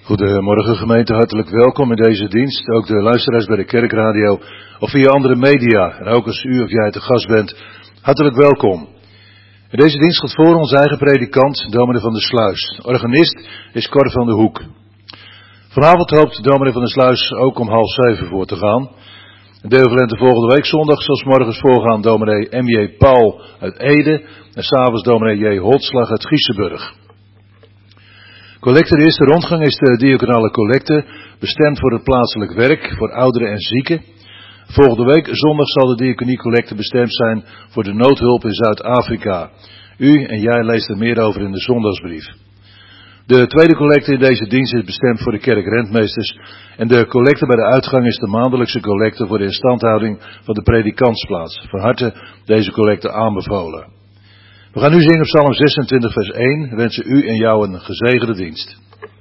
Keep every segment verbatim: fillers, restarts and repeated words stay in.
Goedemorgen gemeente, hartelijk welkom in deze dienst. Ook de luisteraars bij de kerkradio of via andere media. En ook als u of jij te gast bent, hartelijk welkom. In deze dienst gaat voor ons eigen predikant, dominee van der Sluis. Organist is Cor van der Hoek. Vanavond hoopt dominee van der Sluis ook om half zeven voor te gaan. De equivalente volgende week zondag zal 's morgens voorgaan dominee M J Paul uit Ede en 's avonds dominee J. Holtslag uit Giesenburg. Collecte, de eerste rondgang is de diaconale collecte, bestemd voor het plaatselijk werk, voor ouderen en zieken. Volgende week zondag zal de diaconiecollecte bestemd zijn voor de noodhulp in Zuid-Afrika. U en jij leest er meer over in de zondagsbrief. De tweede collecte in deze dienst is bestemd voor de kerkrentmeesters. En de collecte bij de uitgang is de maandelijkse collecte voor de instandhouding van de predikantsplaats. Van harte deze collecte aanbevolen. We gaan nu zingen op Psalm zesentwintig vers één. We wensen u en jou een gezegende dienst.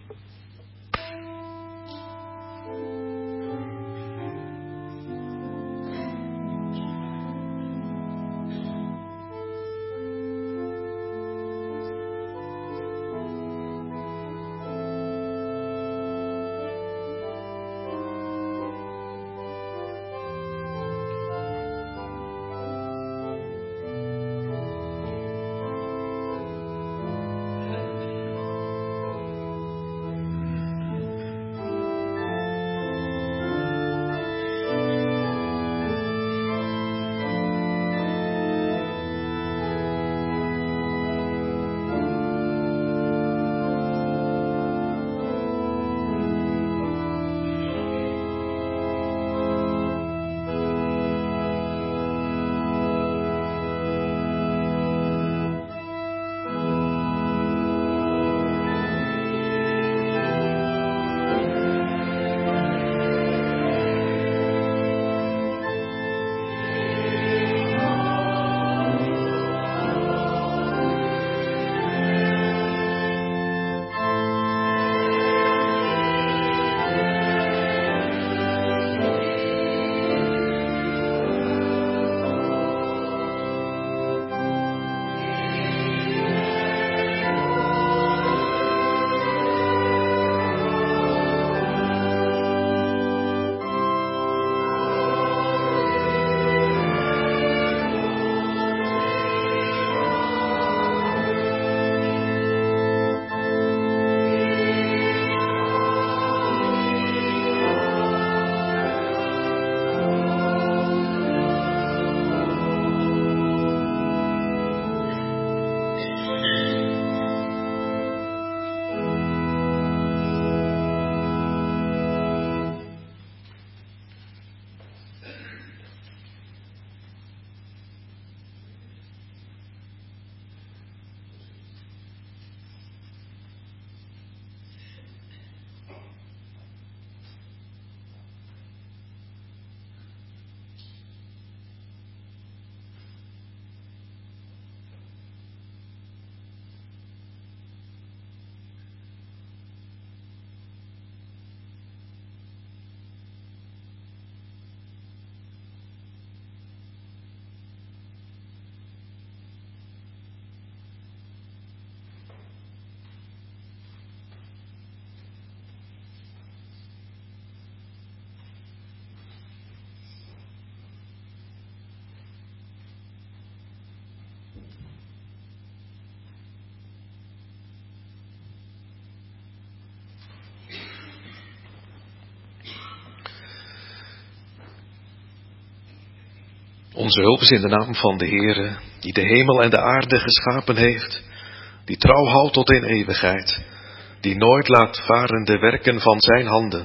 Onze hulp is in de naam van de Heere, die de hemel en de aarde geschapen heeft, die trouw houdt tot in eeuwigheid, die nooit laat varen de werken van zijn handen.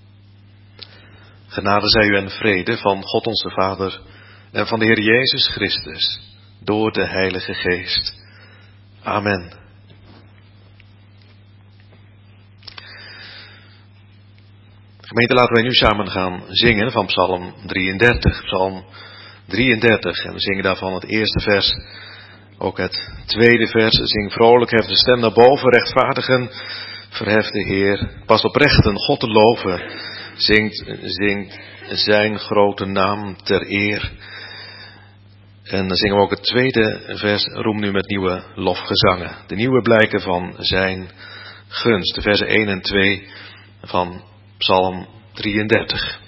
Genade zij u en vrede van God onze Vader en van de Heer Jezus Christus, door de Heilige Geest. Amen. Gemeente, laten wij nu samen gaan zingen van Psalm drieëndertig. Psalm drieëndertig. En we zingen daarvan het eerste vers, ook het tweede vers. Zing vrolijk, hef de stem naar boven, rechtvaardigen, verhef de Heer. Pas oprechten, God te loven, zingt, zingt zijn grote naam ter eer. En dan zingen we ook het tweede vers, roem nu met nieuwe lofgezangen. De nieuwe blijken van zijn gunst. De versen één en twee van Psalm drieëndertig.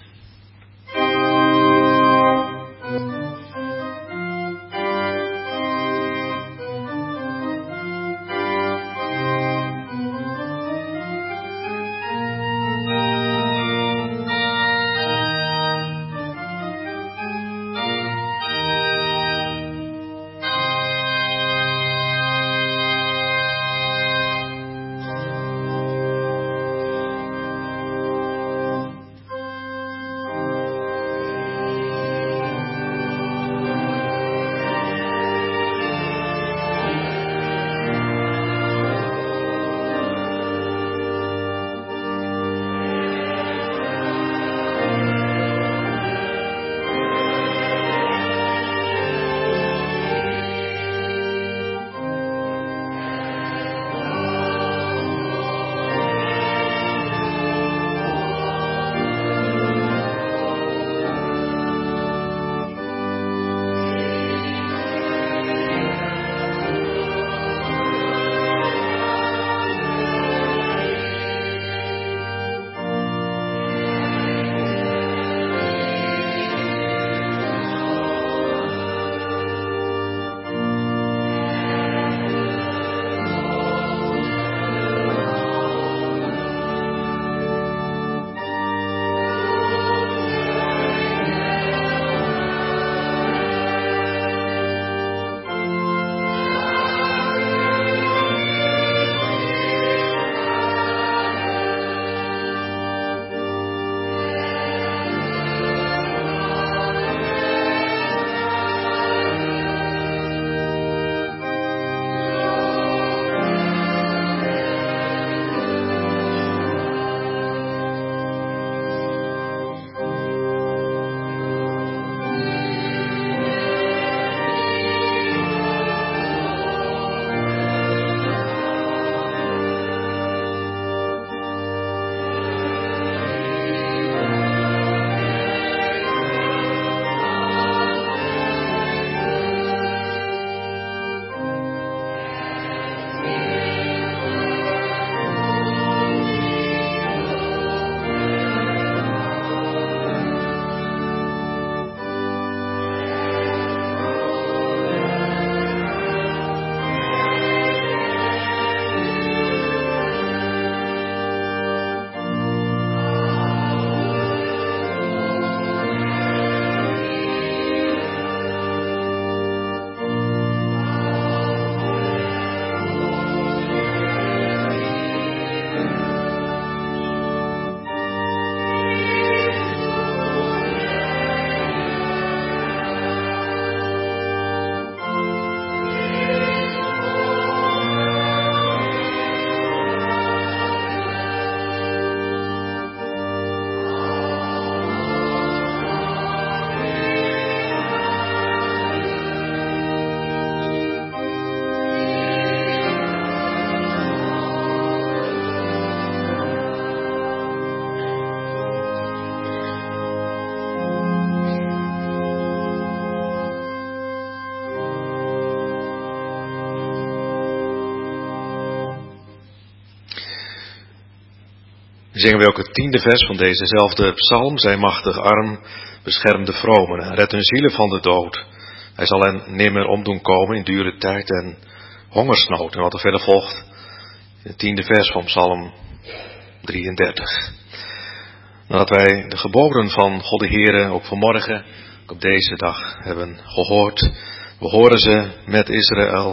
Zingen we ook het tiende vers van dezezelfde psalm. Zijn machtige arm beschermt de vromen en redt hun zielen van de dood. Hij zal hen nimmer omdoen komen in dure tijd en hongersnood. En wat er verder volgt, het tiende vers van psalm drieëndertig. Nadat wij de geboden van God de Heere ook vanmorgen, ook op deze dag, hebben gehoord. We horen ze met Israël.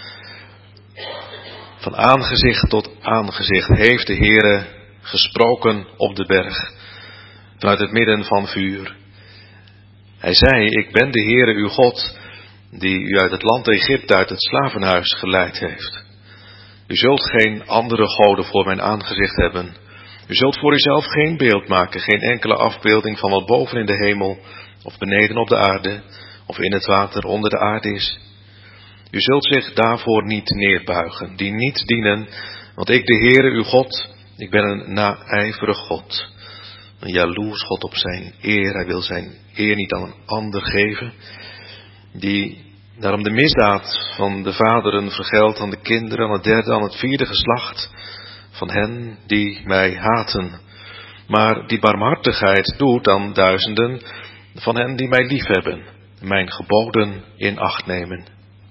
Van aangezicht tot aangezicht heeft de Heere gesproken op de berg, vanuit het midden van vuur. Hij zei, ik ben de Heere uw God, die u uit het land Egypte, uit het slavenhuis geleid heeft. U zult geen andere goden voor mijn aangezicht hebben. U zult voor uzelf geen beeld maken, geen enkele afbeelding van wat boven in de hemel, of beneden op de aarde, of in het water onder de aarde is. U zult zich daarvoor niet neerbuigen, die niet dienen, want ik, de Heere uw God, ik ben een naijverig God, een jaloers God op zijn eer. Hij wil zijn eer niet aan een ander geven, die daarom de misdaad van de vaderen vergeldt aan de kinderen, aan het derde, aan het vierde geslacht van hen die mij haten, maar die barmhartigheid doet aan duizenden van hen die mij liefhebben, mijn geboden in acht nemen.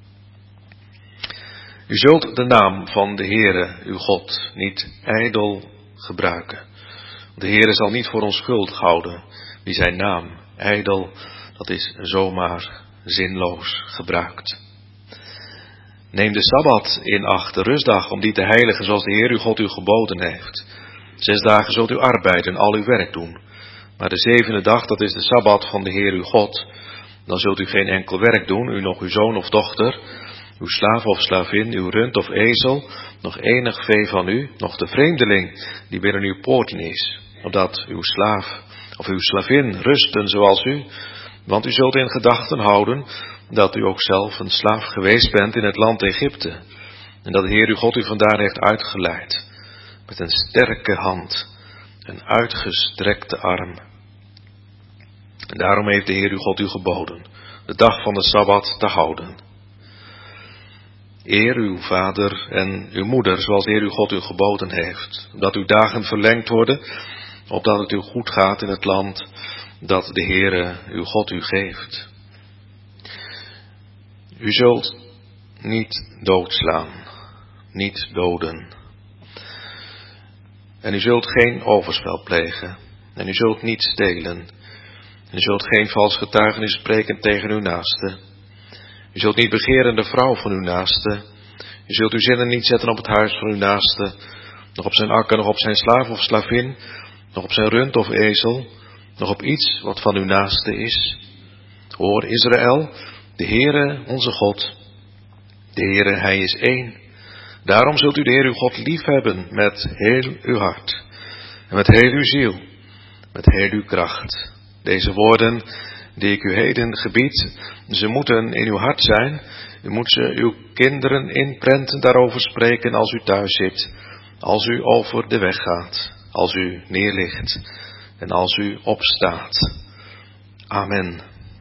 U zult de naam van de Heere, uw God, niet ijdel gebruiken. De Heere zal niet voor onschuldig houden wie zijn naam ijdel, dat is zomaar zinloos gebruikt. Neem de Sabbat in acht, de rustdag, om die te heiligen zoals de Heer uw God u geboden heeft. Zes dagen zult u arbeiden en al uw werk doen. Maar de zevende dag, dat is de Sabbat van de Heer uw God. Dan zult u geen enkel werk doen, u nog uw zoon of dochter, uw slaaf of slavin, uw rund of ezel, nog enig vee van u, nog de vreemdeling die binnen uw poorten is, opdat uw slaaf of uw slavin rusten zoals u, want u zult in gedachten houden dat u ook zelf een slaaf geweest bent in het land Egypte, en dat de Heer uw God u vandaar heeft uitgeleid, met een sterke hand, een uitgestrekte arm. En daarom heeft de Heer uw God u geboden, de dag van de Sabbat te houden. Eer uw vader en uw moeder, zoals de Heer uw God u geboden heeft, opdat uw dagen verlengd worden, opdat het u goed gaat in het land dat de Heere uw God u geeft. U zult niet doodslaan, niet doden. En u zult geen overspel plegen, en u zult niet stelen, en u zult geen vals getuigenis spreken tegen uw naaste. U zult niet begeren de vrouw van uw naaste. U zult uw zinnen niet zetten op het huis van uw naaste, nog op zijn akker, nog op zijn slaaf of slavin, nog op zijn rund of ezel, nog op iets wat van uw naaste is. Hoor Israël, de Heere onze God, de Heere hij is één. Daarom zult u de Heer uw God liefhebben met heel uw hart en met heel uw ziel, met heel uw kracht. Deze woorden die ik u heden gebied, ze moeten in uw hart zijn. U moet ze uw kinderen inprenten, daarover spreken als u thuis zit, als u over de weg gaat, als u neerligt en als u opstaat. Amen.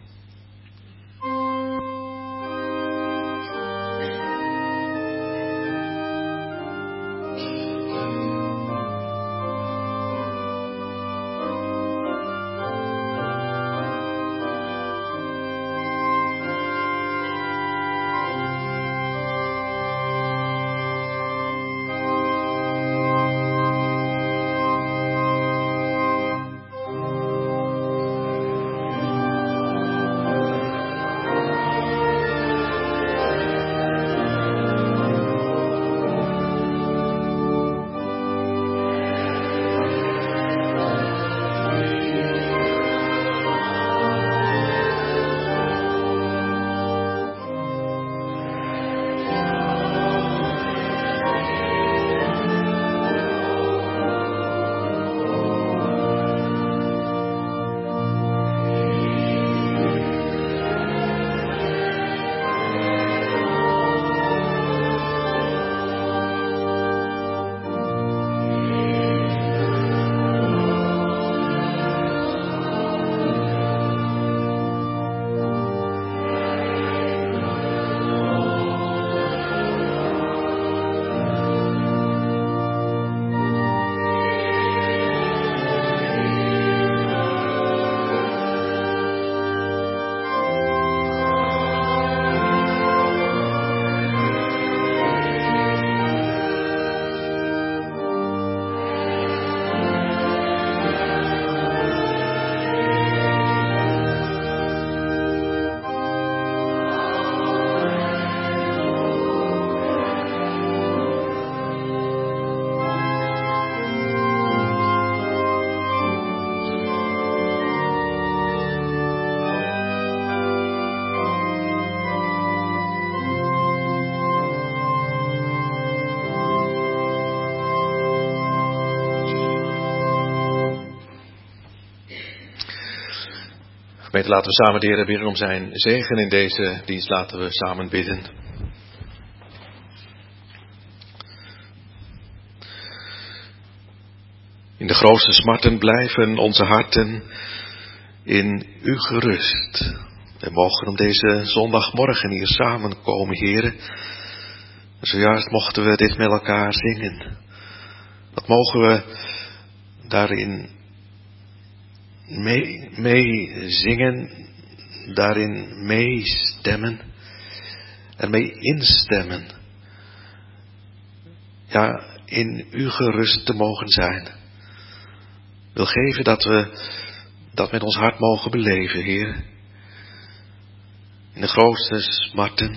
Gemeente, laten we samen de Heer bidden om zijn zegen in deze dienst. Laten we samen bidden. In de grootste smarten blijven onze harten in u gerust. We mogen om deze zondagmorgen hier samenkomen, Heere. Zojuist mochten we dit met elkaar zingen. Wat mogen we daarin mee, mee zingen, daarin meestemmen, ermee instemmen. Ja, in u gerust te mogen zijn. Wil geven dat we dat met ons hart mogen beleven, Heer. In de grootste smarten.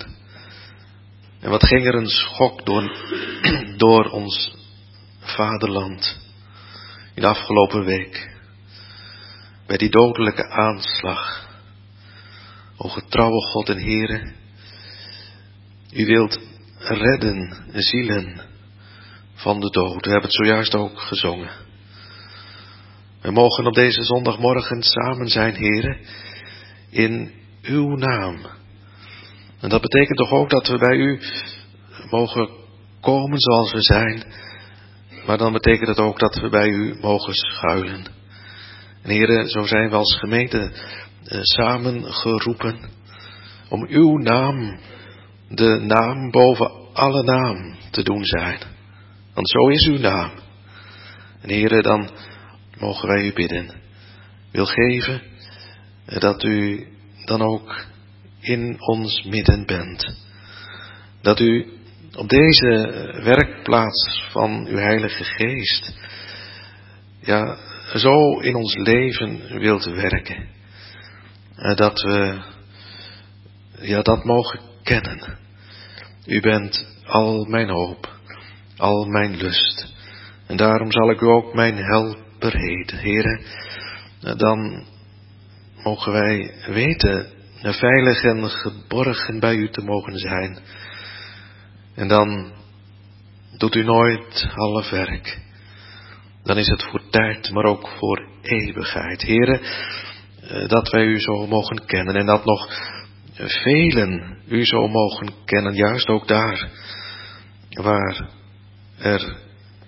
En wat ging er een schok door, door ons vaderland in de afgelopen week. Bij die dodelijke aanslag. O getrouwe God en Heere, u wilt redden zielen van de dood. We hebben het zojuist ook gezongen. We mogen op deze zondagmorgen samen zijn, Heere, in uw naam. En dat betekent toch ook dat we bij u mogen komen zoals we zijn. Maar dan betekent het ook dat we bij u mogen schuilen. En Heere, zo zijn we als gemeente eh, samen geroepen om uw naam, de naam boven alle naam te doen zijn. Want zo is uw naam. En Heere, dan mogen wij u bidden. Wil geven eh, dat u dan ook in ons midden bent. Dat u op deze werkplaats van uw Heilige Geest, ja, zo in ons leven wilt werken. Dat we, ja, dat mogen kennen. U bent al mijn hoop, al mijn lust. En daarom zal ik u ook mijn helper heten. Heere, dan mogen wij weten, veilig en geborgen bij u te mogen zijn. En dan doet u nooit half werk. Dan is het voor tijd, maar ook voor eeuwigheid. Heere, dat wij u zo mogen kennen. En dat nog velen u zo mogen kennen. Juist ook daar waar er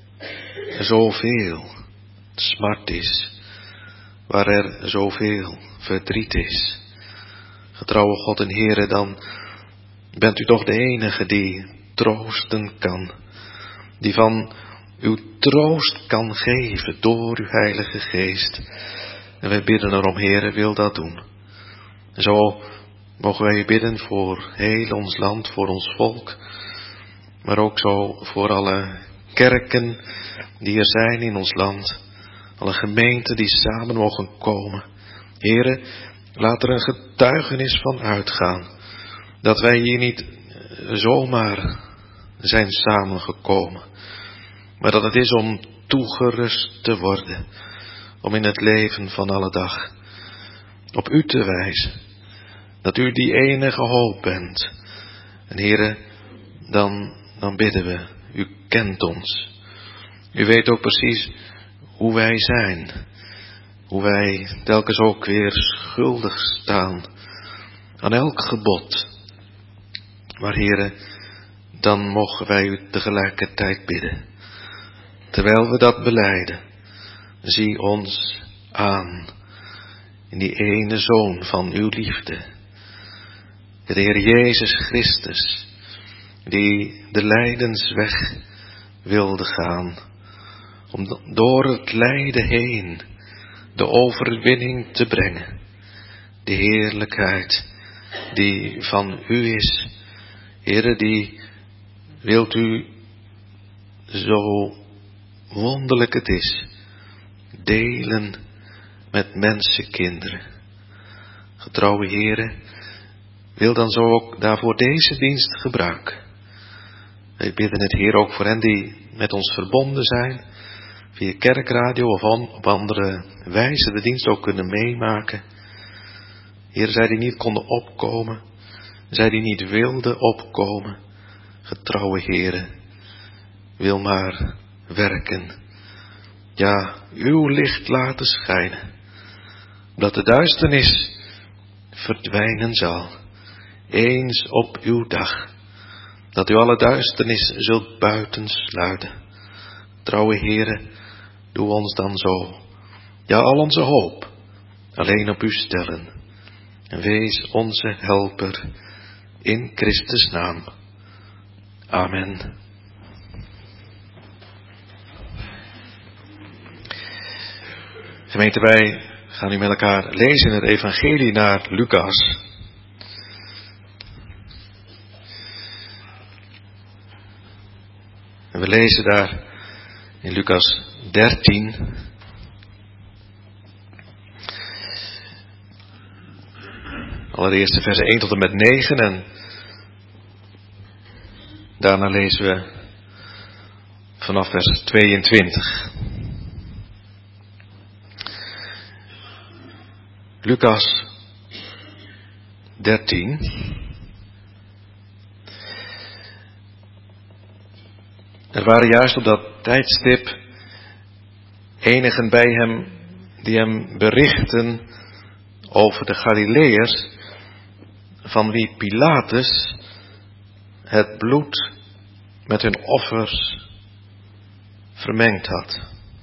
zoveel smart is. Waar er zoveel verdriet is. Getrouwe God en Heere, dan bent u toch de enige die troosten kan. Die van uw troost kan geven door uw Heilige Geest. En wij bidden erom, Heere, wil dat doen. En zo mogen wij u bidden voor heel ons land, voor ons volk. Maar ook zo voor alle kerken die er zijn in ons land. Alle gemeenten die samen mogen komen. Heere, laat er een getuigenis van uitgaan. Dat wij hier niet zomaar zijn samengekomen. Maar dat het is om toegerust te worden. Om in het leven van alle dag op u te wijzen. Dat u die enige hoop bent. En Heere, dan, dan bidden we. U kent ons. U weet ook precies hoe wij zijn. Hoe wij telkens ook weer schuldig staan aan elk gebod. Maar Heere, dan mogen wij u tegelijkertijd bidden. Terwijl we dat belijden, zie ons aan in die ene Zoon van uw liefde. De Heer Jezus Christus, die de lijdensweg wilde gaan, om door het lijden heen de overwinning te brengen. De heerlijkheid die van u is. Heere, die wilt u, zo wonderlijk het is, delen met mensenkinderen. Getrouwe Heere, wil dan zo ook daarvoor deze dienst gebruiken. Wij bidden het, Heer, ook voor hen die met ons verbonden zijn, via kerkradio of op andere wijze de dienst ook kunnen meemaken. Heer, zij die niet konden opkomen, zij die niet wilden opkomen, getrouwe Heere, wil maar werken. Ja, uw licht laten schijnen, dat de duisternis verdwijnen zal, eens op uw dag, dat u alle duisternis zult buitensluiten. Trouwe Heere, doe ons dan zo, ja, al onze hoop, alleen op u stellen, en wees onze helper, in Christus' naam. Amen. Gemeente, wij gaan nu met elkaar lezen in het evangelie naar Lucas. En we lezen daar in Lucas dertien. Allereerst de versen één tot en met negen en daarna lezen we vanaf vers tweeëntwintig. Lucas dertien. Er waren juist op dat tijdstip enigen bij hem die hem berichten over de Galileërs, van wie Pilatus het bloed met hun offers vermengd had.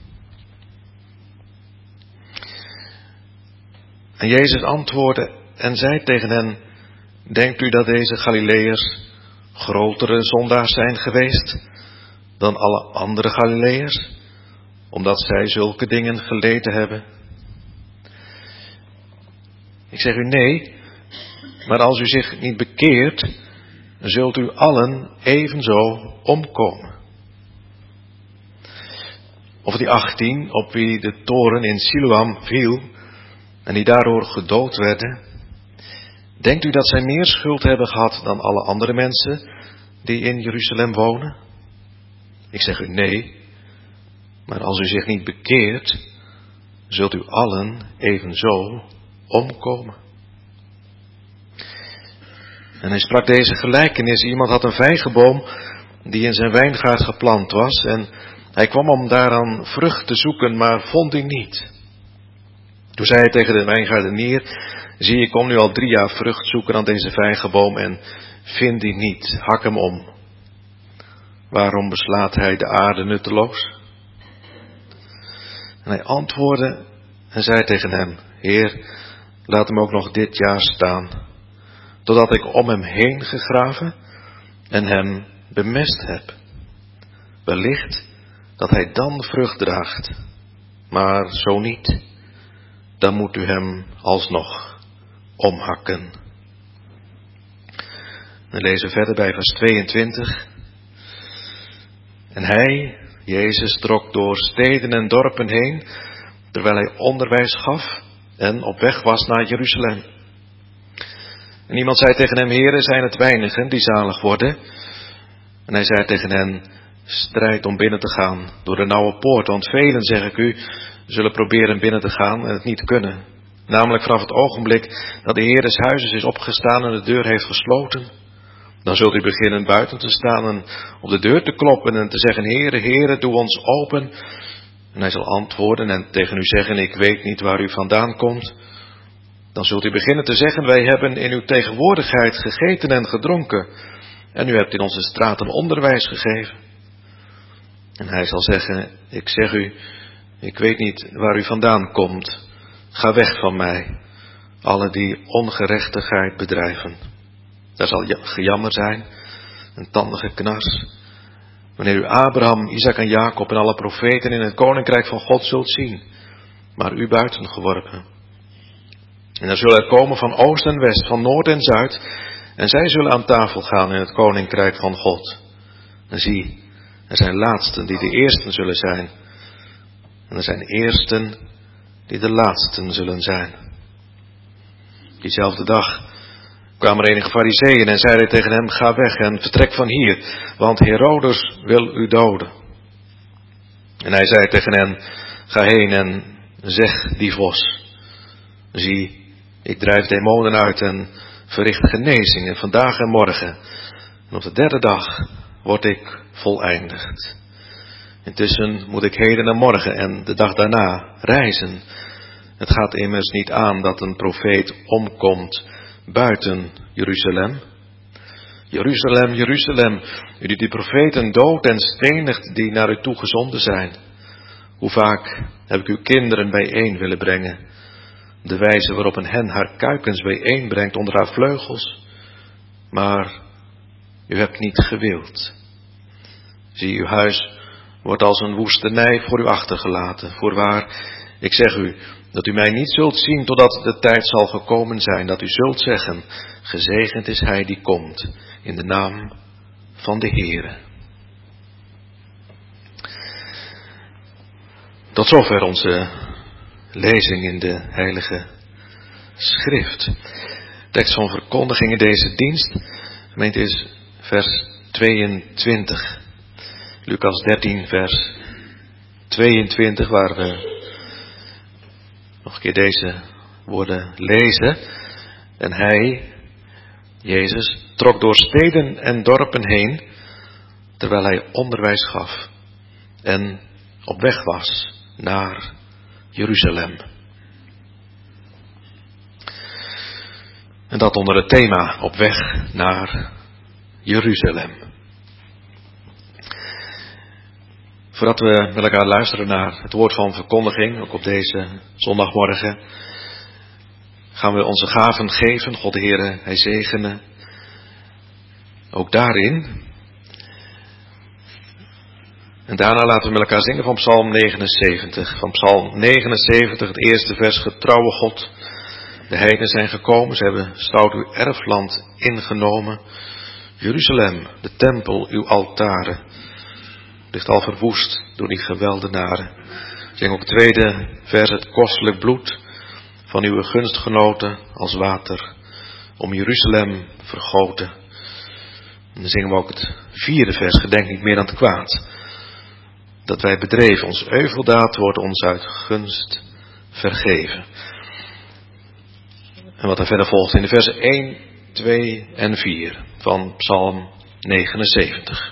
En Jezus antwoordde en zei tegen hen: denkt u dat deze Galileërs grotere zondaars zijn geweest dan alle andere Galileërs, omdat zij zulke dingen geleden hebben? Ik zeg u nee, maar als u zich niet bekeert, zult u allen evenzo omkomen. Of die achttien, op wie de toren in Siloam viel en die daardoor gedood werden, denkt u dat zij meer schuld hebben gehad dan alle andere mensen die in Jeruzalem wonen? Ik zeg u nee, maar als u zich niet bekeert, zult u allen evenzo omkomen. En hij sprak deze gelijkenis. Iemand had een vijgenboom die in zijn wijngaard geplant was en hij kwam om daaraan vrucht te zoeken, maar vond die niet. Toen zei hij tegen de wijngaardenier: zie, ik kom nu al drie jaar vrucht zoeken aan deze vijgenboom en vind die niet. Hak hem om. Waarom beslaat hij de aarde nutteloos? En hij antwoordde en zei tegen hem: Heer, laat hem ook nog dit jaar staan, totdat ik om hem heen gegraven en hem bemest heb. Wellicht dat hij dan vrucht draagt, maar zo niet, dan moet u hem alsnog omhakken. We lezen verder bij vers tweeëntwintig. En hij, Jezus, trok door steden en dorpen heen, terwijl hij onderwijs gaf en op weg was naar Jeruzalem. En iemand zei tegen hem: Heere, zijn het weinigen die zalig worden? En hij zei tegen hen: strijd om binnen te gaan door de nauwe poort, want velen, zeg ik u, zullen proberen binnen te gaan en het niet kunnen. Namelijk vanaf het ogenblik dat de Heer des huizes is opgestaan en de deur heeft gesloten. Dan zult u beginnen buiten te staan en op de deur te kloppen en te zeggen: Heere, Heere, doe ons open. En hij zal antwoorden en tegen u zeggen: ik weet niet waar u vandaan komt. Dan zult u beginnen te zeggen: wij hebben in uw tegenwoordigheid gegeten en gedronken en u hebt in onze straten onderwijs gegeven. En hij zal zeggen: ik zeg u, ik weet niet waar u vandaan komt. Ga weg van mij, alle die ongerechtigheid bedrijven. Daar zal gejammer zijn, een tandengeknars, wanneer u Abraham, Isaac en Jacob en alle profeten in het koninkrijk van God zult zien, maar u buiten geworpen. En er zullen er komen van oost en west, van noord en zuid, en zij zullen aan tafel gaan in het koninkrijk van God. En zie, er zijn laatsten die de eersten zullen zijn, en er zijn eersten die de laatsten zullen zijn. Diezelfde dag kwamen er enige fariseeën en zeiden tegen hem: ga weg en vertrek van hier, want Herodes wil u doden. En hij zei tegen hen: ga heen en zeg die vos: zie, ik drijf demonen uit en verricht genezingen vandaag en morgen. En op de derde dag word ik voleindigd. Intussen moet ik heden en morgen en de dag daarna reizen. Het gaat immers niet aan dat een profeet omkomt buiten Jeruzalem. Jeruzalem, Jeruzalem, u die de profeten doodt en stenigt die naar u toe gezonden zijn. Hoe vaak heb ik uw kinderen bijeen willen brengen, de wijze waarop een hen haar kuikens bijeenbrengt onder haar vleugels. Maar u hebt niet gewild. Zie, uw huis wordt als een woestenij voor u achtergelaten. Voorwaar, Ik zeg u dat u mij niet zult zien totdat de tijd zal gekomen zijn dat u zult zeggen, gezegend is hij die komt in de naam van de Heere. Tot zover onze lezing in de Heilige Schrift. Tekst van verkondiging in deze dienst, gemeente, is vers tweeëntwintig. Lucas dertien, vers tweeëntwintig, waar we nog een keer deze woorden lezen. En hij, Jezus, trok door steden en dorpen heen, terwijl hij onderwijs gaf en op weg was naar Jeruzalem. En dat onder het thema op weg naar Jeruzalem. Voordat we met elkaar luisteren naar het woord van verkondiging, ook op deze zondagmorgen, gaan we onze gaven geven. God de Heere, hij zegene ook daarin. En daarna laten we met elkaar zingen van Psalm negenenzeventig. Van Psalm negenenzeventig, het eerste vers. Getrouwe God, de heidenen zijn gekomen, ze hebben stout uw erfland ingenomen. Jeruzalem, de tempel, uw altaren, ligt al verwoest door die geweldenaren. Zing ook het tweede vers, het kostelijk bloed van uw gunstgenoten als water om Jeruzalem vergoten. En dan zingen we ook het vierde vers, gedenk niet meer aan het kwaad, dat wij bedreven, ons euveldaad wordt ons uit gunst vergeven. En wat er verder volgt in de versen één, twee en vier van Psalm negenenzeventig.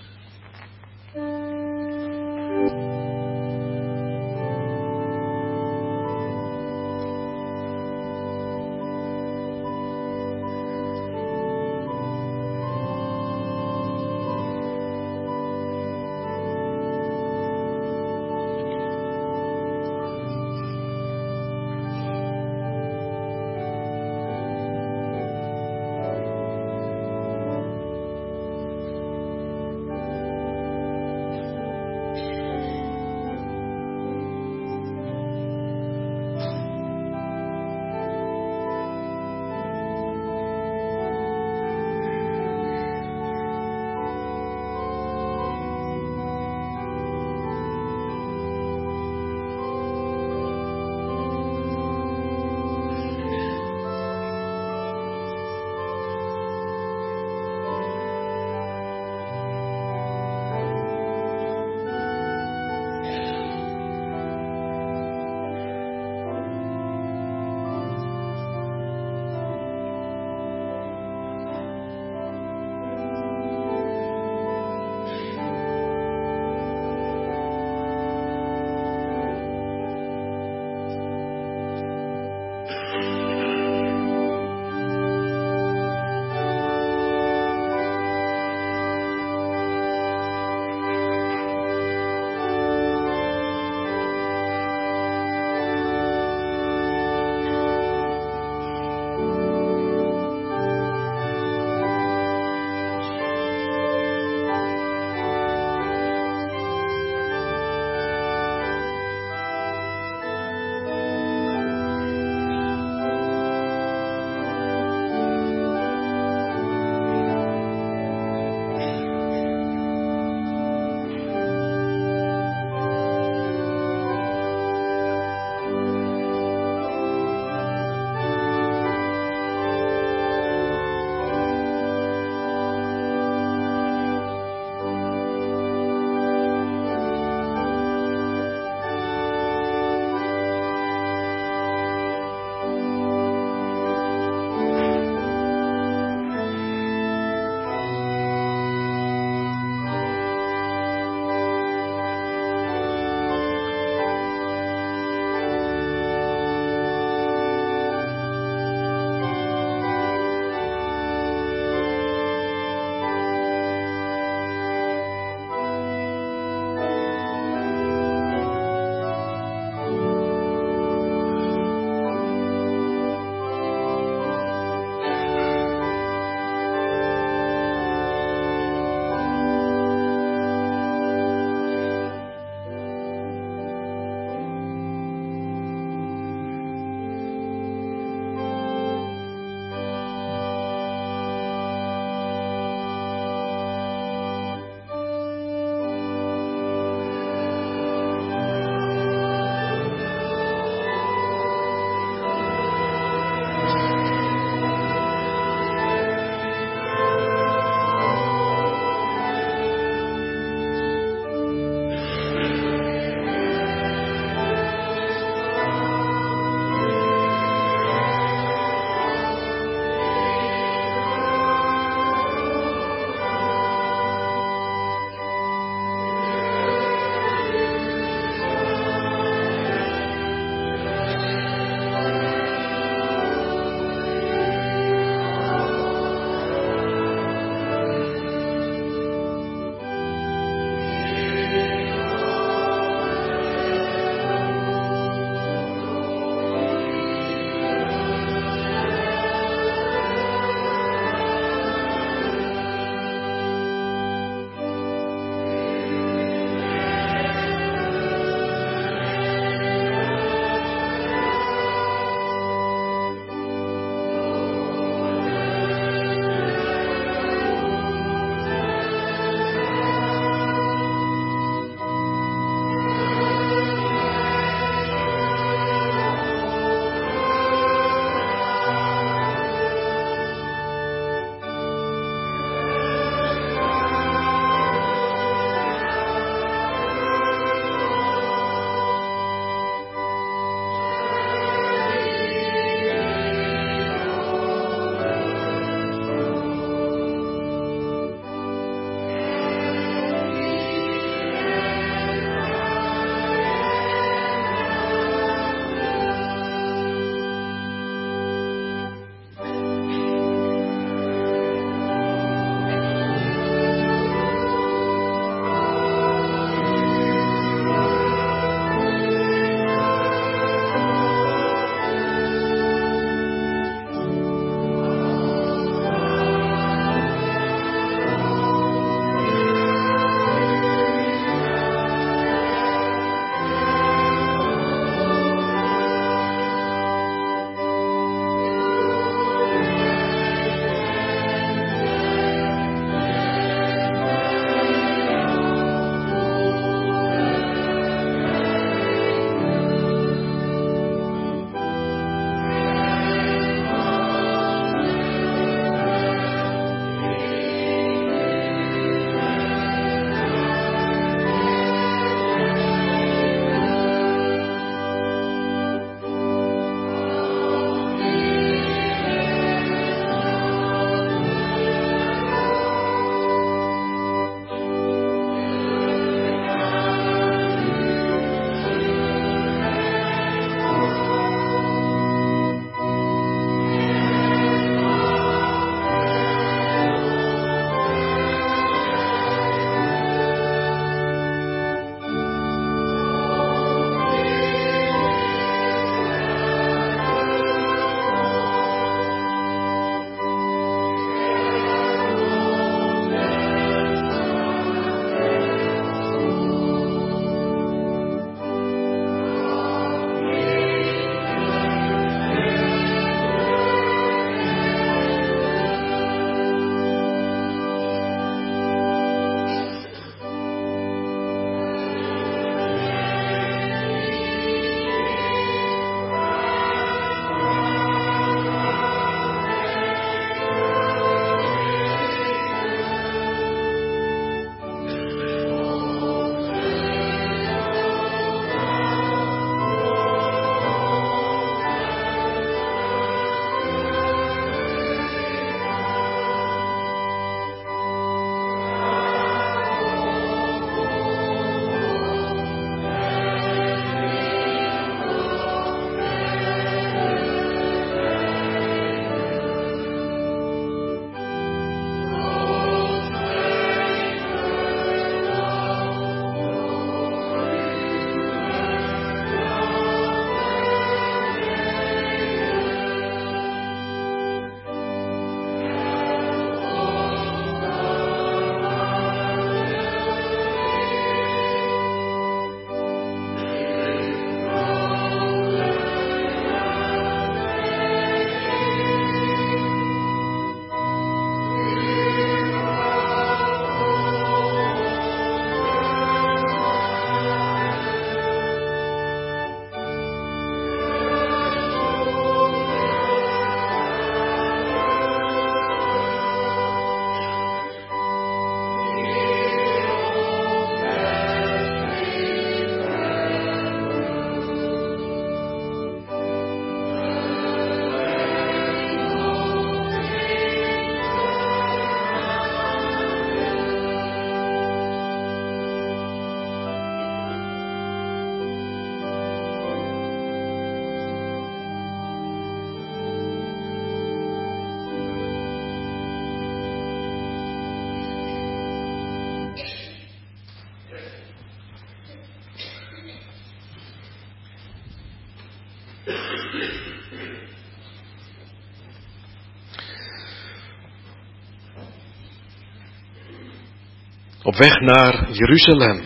Op weg naar Jeruzalem.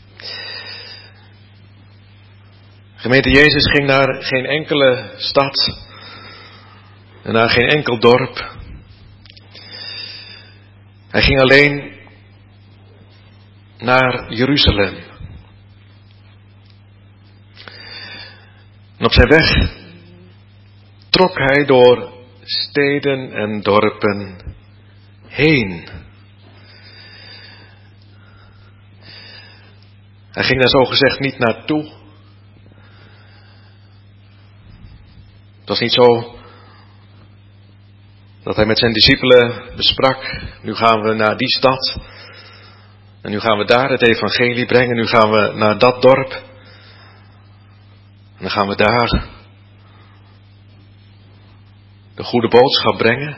Gemeente, Jezus ging naar geen enkele stad en naar geen enkel dorp. Hij ging alleen naar Jeruzalem. En op zijn weg trok hij door steden en dorpen heen. Hij ging daar zogezegd niet naartoe. Het was niet zo dat hij met zijn discipelen besprak: nu gaan we naar die stad. En nu gaan we daar het evangelie brengen. Nu gaan we naar dat dorp. En dan gaan we daar de goede boodschap brengen.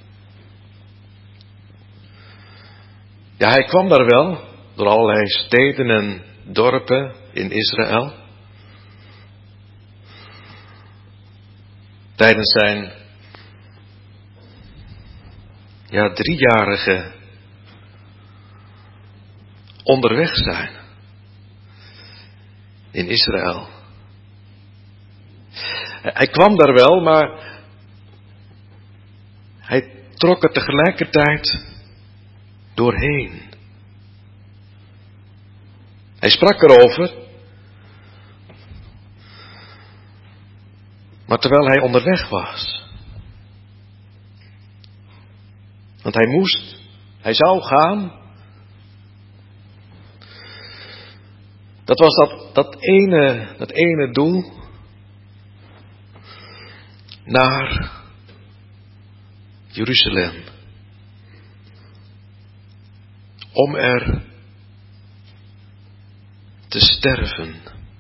Ja, hij kwam daar wel door allerlei steden en dorpen in Israël. Tijdens zijn ja, driejarige onderweg zijn in Israël. Hij kwam daar wel, maar hij trok er tegelijkertijd doorheen. Hij sprak erover, maar terwijl hij onderweg was. Want hij moest, hij zou gaan. Dat was dat, dat, ene, dat ene doel. Naar Jeruzalem. Om er te sterven.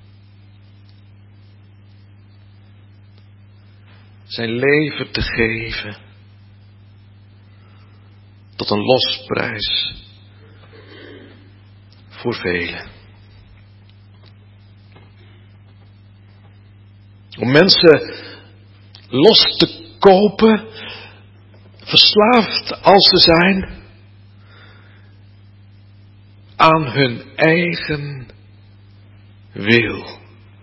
Zijn leven te geven. Tot een losprijs. Voor velen. Om mensen los te kopen. Verslaafd als ze zijn. Aan hun eigen wil.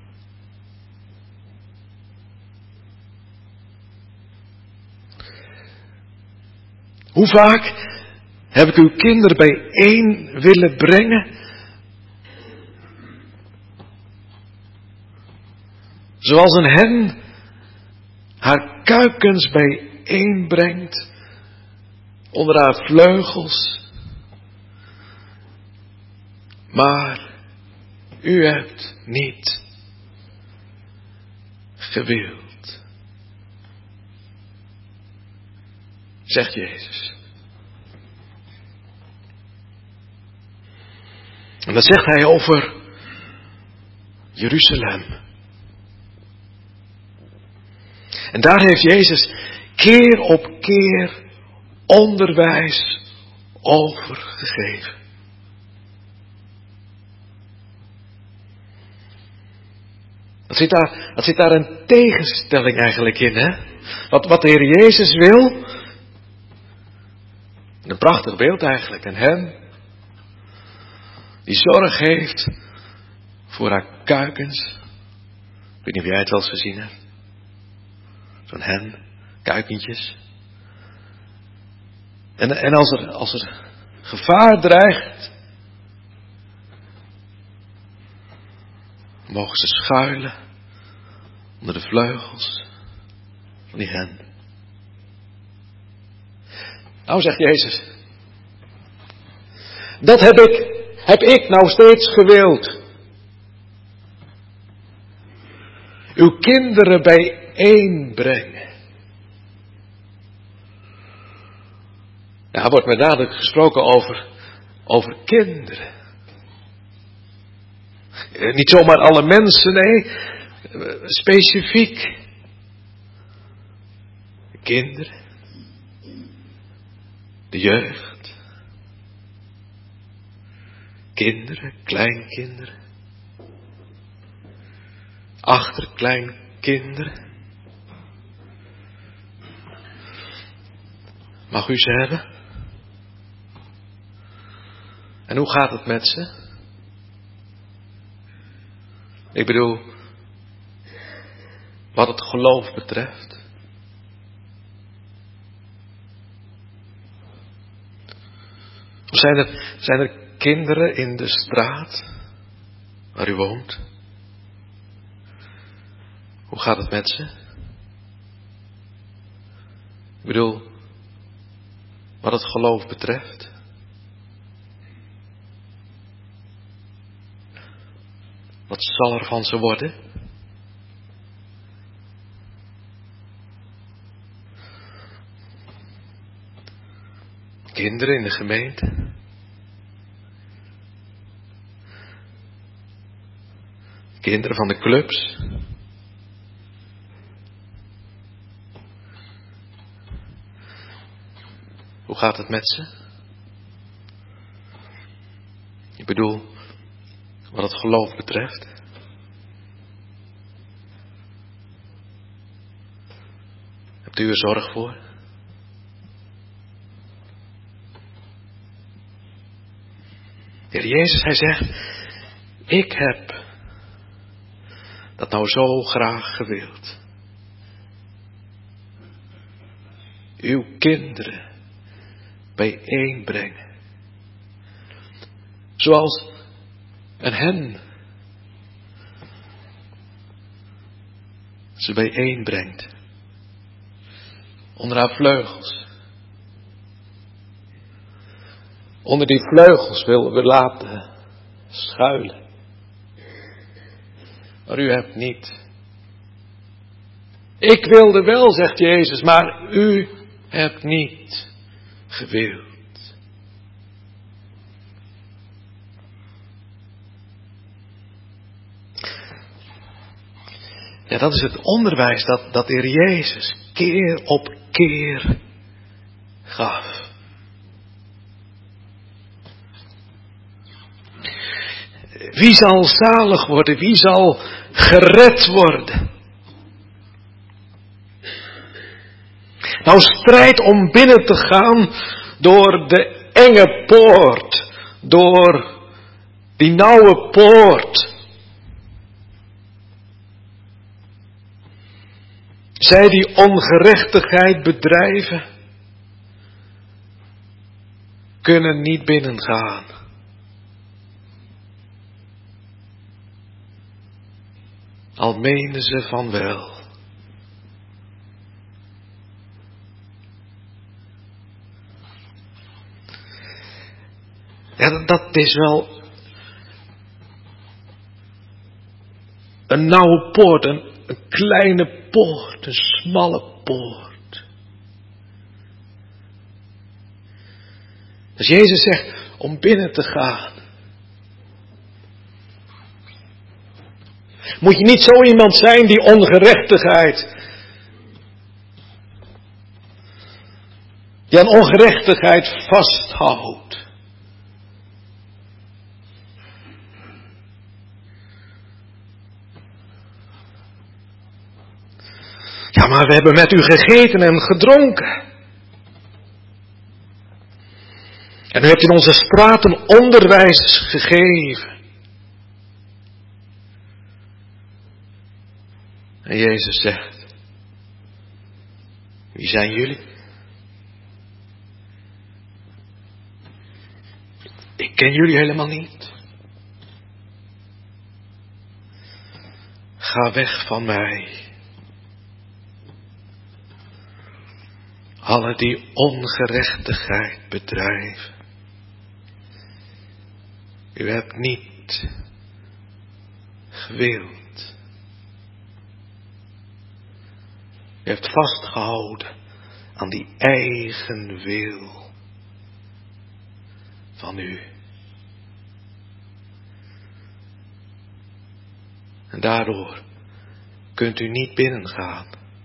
Hoe vaak heb ik uw kinderen bijeen willen brengen? Zoals een hen haar kuikens bijeenbrengt onder haar vleugels. Maar u hebt niet gewild. Zegt Jezus. En dat zegt hij over Jeruzalem. En daar heeft Jezus keer op keer onderwijs over gegeven. Dat zit daar, dat zit daar een tegenstelling eigenlijk in, hè? Wat, wat de Heer Jezus wil. Een prachtig beeld eigenlijk. Een hen die zorg heeft voor haar kuikens. Ik weet niet of jij het wel eens gezien hebt. Zo'n hen, kuikentjes. En, en als er, als er gevaar dreigt, mogen ze schuilen onder de vleugels van die hen. Nou, zegt Jezus, dat heb ik, heb ik nou steeds gewild. Uw kinderen bijeenbrengen. Ja, er wordt met nadruk gesproken over, over kinderen. Niet zomaar alle mensen, nee, specifiek. Kinderen. De jeugd. Kinderen, kleinkinderen. Achterkleinkinderen. kinderen. Mag u ze hebben? En hoe gaat het met ze? Ik bedoel, wat het geloof betreft. Of zijn er, zijn er kinderen in de straat waar u woont? Hoe gaat het met ze? Ik bedoel, wat het geloof betreft. Wat zal er van ze worden? Kinderen in de gemeente. Kinderen van de clubs. Hoe gaat het met ze? Ik bedoel, wat het geloof betreft. Hebt u er zorg voor? De Heer Jezus, hij zegt, ik heb dat nou zo graag gewild. Uw kinderen bijeenbrengen. Zoals een hen ze bijeenbrengt. Onder haar vleugels. Onder die vleugels willen we laten schuilen. Maar u hebt niet. Ik wilde wel, zegt Jezus, maar u hebt niet gewild. Ja, dat is het onderwijs dat, dat de Heer Jezus keer op keer gaf. Wie zal zalig worden? Wie zal gered worden? Nou, strijd om binnen te gaan door de enge poort. Door die nauwe poort. Zij die ongerechtigheid bedrijven, kunnen niet binnengaan. Al menen ze van wel. Ja, dat is wel een nauwe poort, een, een kleine poort, een smalle poort. Dus Jezus zegt om binnen te gaan. Moet je niet zo iemand zijn die ongerechtigheid, die aan ongerechtigheid vasthoudt. Ja, maar we hebben met u gegeten en gedronken. En u hebt in onze straten onderwijs gegeven. En Jezus zegt, wie zijn jullie? Ik ken jullie helemaal niet. Ga weg van mij. Alle die ongerechtigheid bedrijven. U hebt niet gewild. U hebt vastgehouden aan die eigen wil van u. En daardoor kunt u niet binnengaan.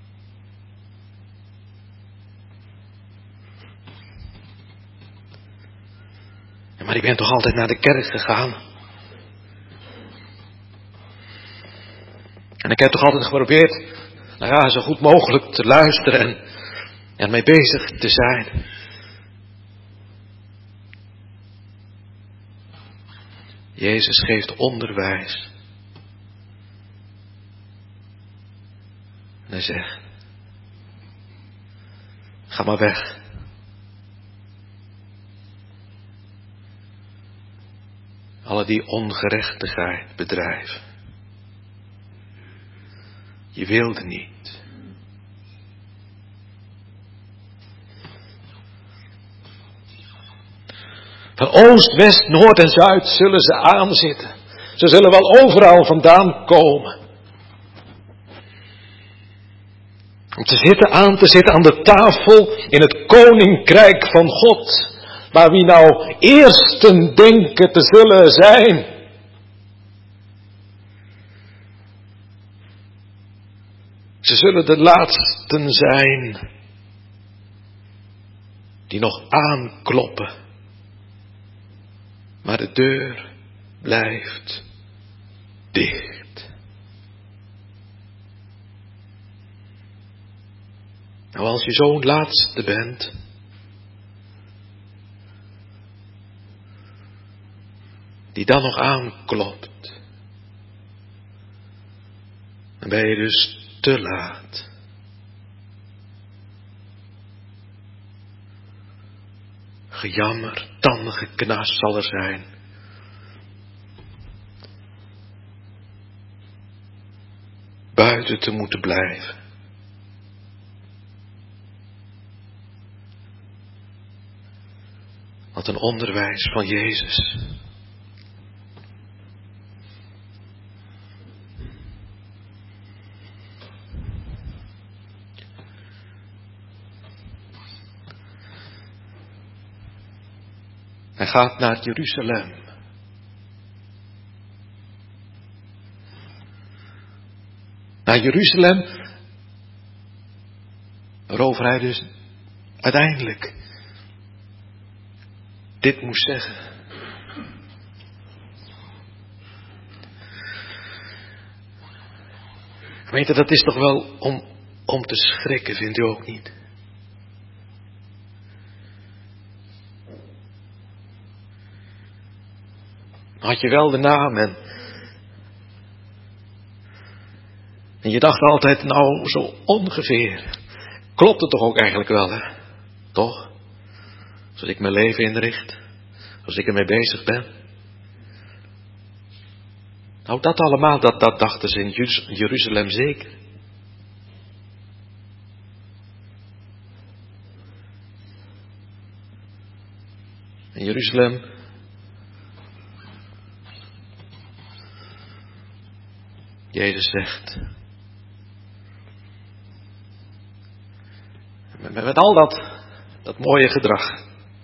Ja, maar ik ben toch altijd naar de kerk gegaan? En ik heb toch altijd geprobeerd, nou ja, zo goed mogelijk te luisteren en ermee bezig te zijn. Jezus geeft onderwijs. En hij zegt, ga maar weg. Alle die ongerechtigheid bedrijven. Je wilde niet. Van oost, west, noord en zuid zullen ze aanzitten. Ze zullen wel overal vandaan komen. Om te zitten, aan te zitten aan de tafel in het koninkrijk van God. Maar wie nou eersten denken te zullen zijn. Ze zullen de laatsten zijn. Die nog aankloppen. Maar de deur blijft dicht. Nou, als je zo'n laatste bent, die dan nog aanklopt, dan ben je dus te laat. Gejammer, tandgeknars zal er zijn. Buiten te moeten blijven. Wat een onderwijs van Jezus. Hij gaat naar Jeruzalem. Naar Jeruzalem, waarover hij dus uiteindelijk dit moest zeggen. Gemeente, dat is toch wel om, om te schrikken, vindt u ook niet? Had je wel de naam en, en je dacht altijd, nou zo ongeveer. Klopt het toch ook eigenlijk wel, hè? Toch? Zoals ik mijn leven inricht. Als ik ermee bezig ben. Nou, dat allemaal, dat, dat dachten ze in Jeruzalem zeker. In Jeruzalem. Jezus zegt. Met, met al dat, dat mooie gedrag.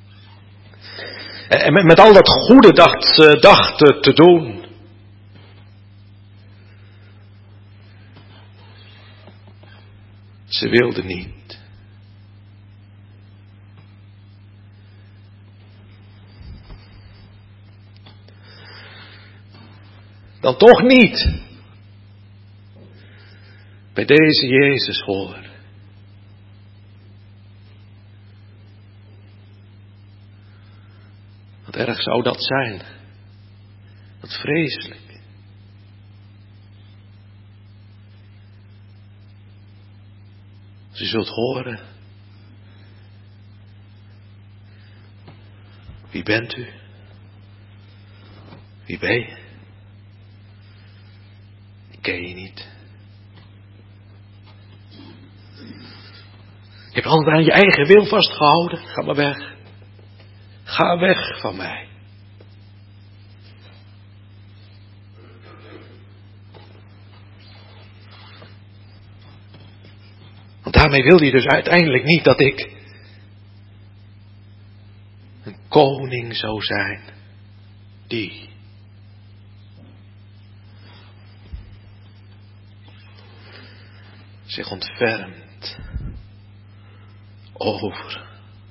En met, met al dat goede dat ze dachten te doen. Ze wilden niet. Dan toch niet. Bij deze Jezus horen. Wat erg zou dat zijn. Wat vreselijk. Als u zult horen. Wie bent u? Wie ben je? Ik ken je niet. Je hebt altijd aan je eigen wil vastgehouden. Ga maar weg. Ga weg van mij. Want daarmee wil hij dus uiteindelijk niet dat ik een koning zou zijn. Die. Zich ontfermt. Over.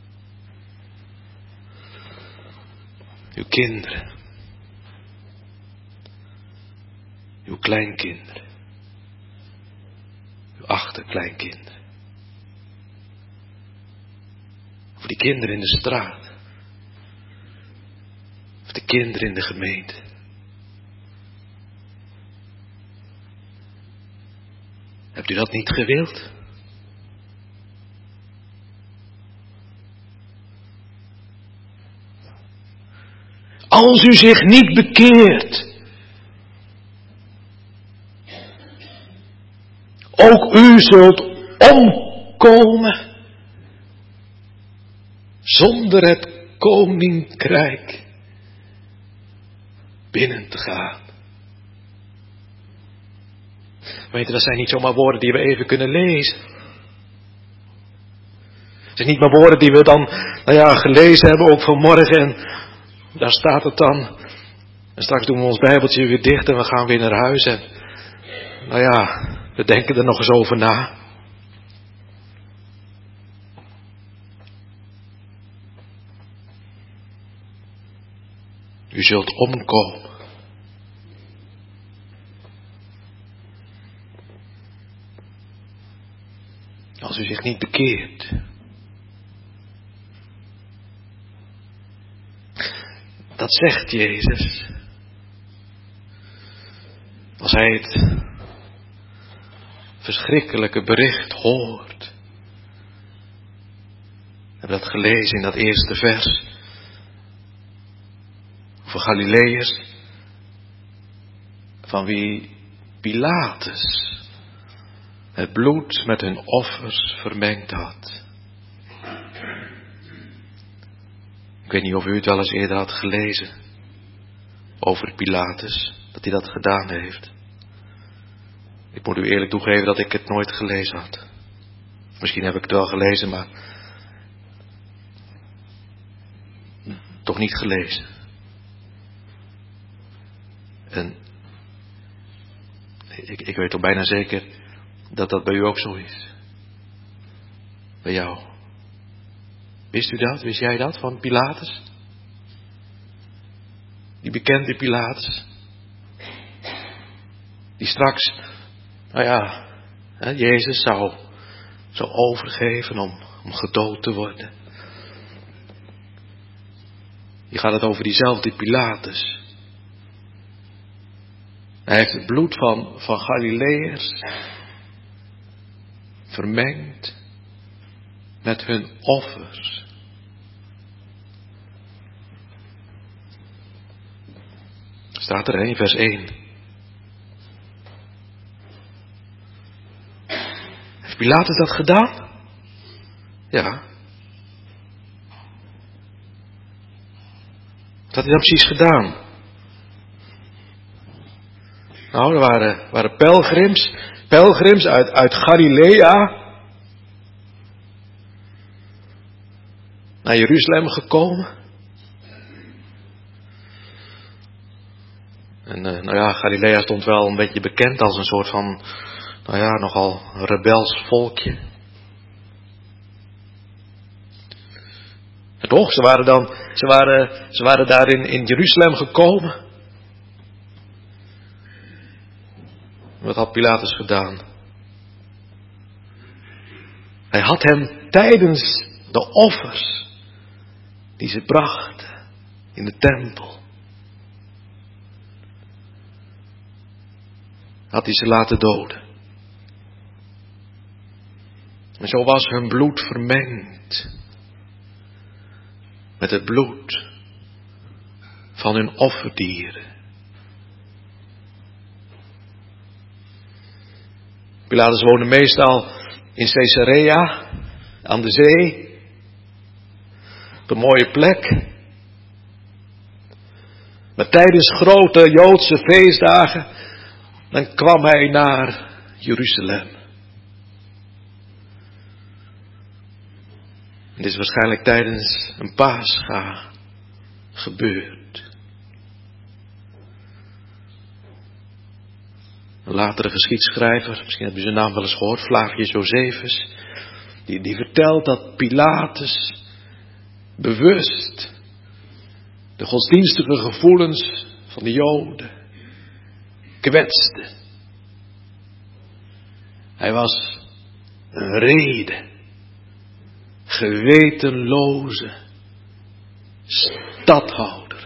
Uw kinderen. Uw kleinkinderen. uw achterkleinkinderen. Voor die kinderen in de straat. Of de kinderen in de gemeente. Hebt u dat niet gewild? Als u zich niet bekeert, ook u zult omkomen zonder het koninkrijk binnen te gaan. Weet je, dat zijn niet zomaar woorden die we even kunnen lezen. Het zijn niet maar woorden die we dan, nou ja, gelezen hebben ook vanmorgen en daar staat het dan. En straks doen we ons Bijbeltje weer dicht en we gaan weer naar huis en, nou ja, we denken er nog eens over na. U zult omkomen. Als u zich niet bekeert. Dat zegt Jezus. Als hij het verschrikkelijke bericht hoort. We hebben dat gelezen in dat eerste vers. Over Galileërs. Van wie Pilatus het bloed met hun offers vermengd had. Ik weet niet of u het wel eens eerder had gelezen. Over Pilatus. Dat hij dat gedaan heeft. Ik moet u eerlijk toegeven dat ik het nooit gelezen had. Misschien heb ik het wel gelezen, maar toch niet gelezen. En ik, ik weet toch bijna zeker dat dat bij u ook zo is. Bij jou. Wist u dat? Wist jij dat van Pilatus? Die bekende Pilatus. Die straks, nou ja, hè, Jezus zou, zou overgeven om, om gedood te worden. Je gaat het over diezelfde Pilatus. Hij heeft het bloed van, van Galileërs vermengd met hun offers. Staat er in vers één. Heeft Pilatus dat gedaan? Ja. Wat had hij dan precies gedaan? Nou, er waren, waren pelgrims, pelgrims uit, uit Galilea naar Jeruzalem gekomen. En uh, nou ja, Galilea stond wel een beetje bekend als een soort van, nou ja, nogal rebels volkje. En toch, ze waren dan, ze waren, ze waren daar in, in Jeruzalem gekomen. Wat had Pilatus gedaan? Hij had hem tijdens de offers die ze brachten in de tempel, had hij ze laten doden. En zo was hun bloed vermengd met het bloed van hun offerdieren. Pilatus woonde meestal in Caesarea, aan de zee, op een mooie plek. Maar tijdens grote Joodse feestdagen, dan kwam hij naar Jeruzalem. En dit is waarschijnlijk tijdens een Pascha gebeurd. Een latere geschiedschrijver, misschien hebben u zijn naam wel eens gehoord, Flavius Josephus, die, die vertelt dat Pilatus bewust de godsdienstige gevoelens van de Joden kwetste. Hij was een rede, gewetenloze stadhouder.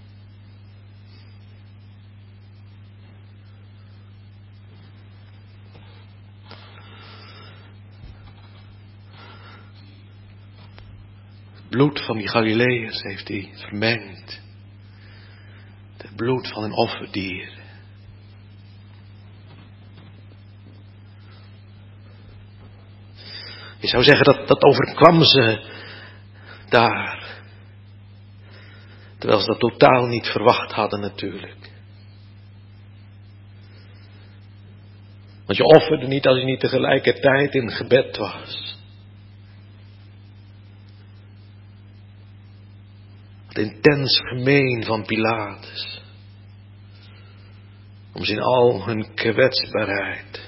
Het bloed van die Galileërs heeft hij vermengd. Het bloed van een offerdier. Je zou zeggen dat dat overkwam ze daar. Terwijl ze dat totaal niet verwacht hadden natuurlijk. Want je offerde niet als je niet tegelijkertijd in gebed was. Het intens gemeen van Pilatus. Om ze in al hun kwetsbaarheid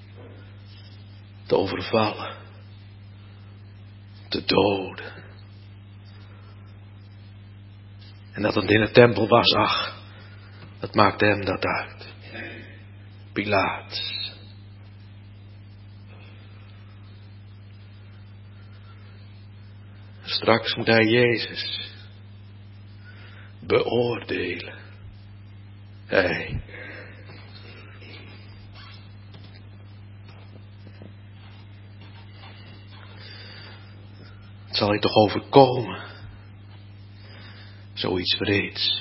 te overvallen. Te doden. En dat het in de tempel was, ach, dat maakte hem dat uit. Pilatus. Straks moet hij Jezus beoordelen. Hij. Het zal je toch overkomen. Zoiets wreeds.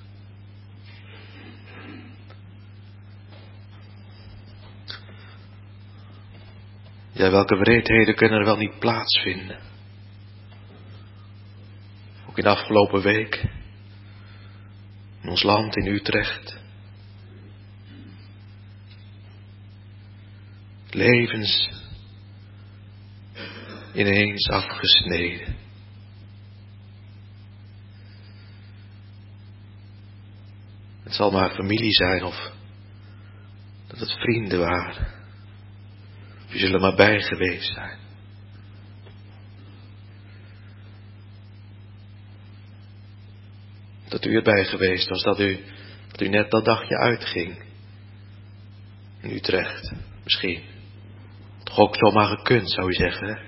Ja, welke wreedheden kunnen er wel niet plaatsvinden? Ook in de afgelopen week. In ons land, in Utrecht. Levens ineens afgesneden. Het zal maar familie zijn of dat het vrienden waren. Of je zullen maar bij geweest zijn. Dat u erbij geweest was, dat u, dat u net dat dagje uitging. In Utrecht, misschien. Toch ook zomaar gekund, zou je zeggen, hè?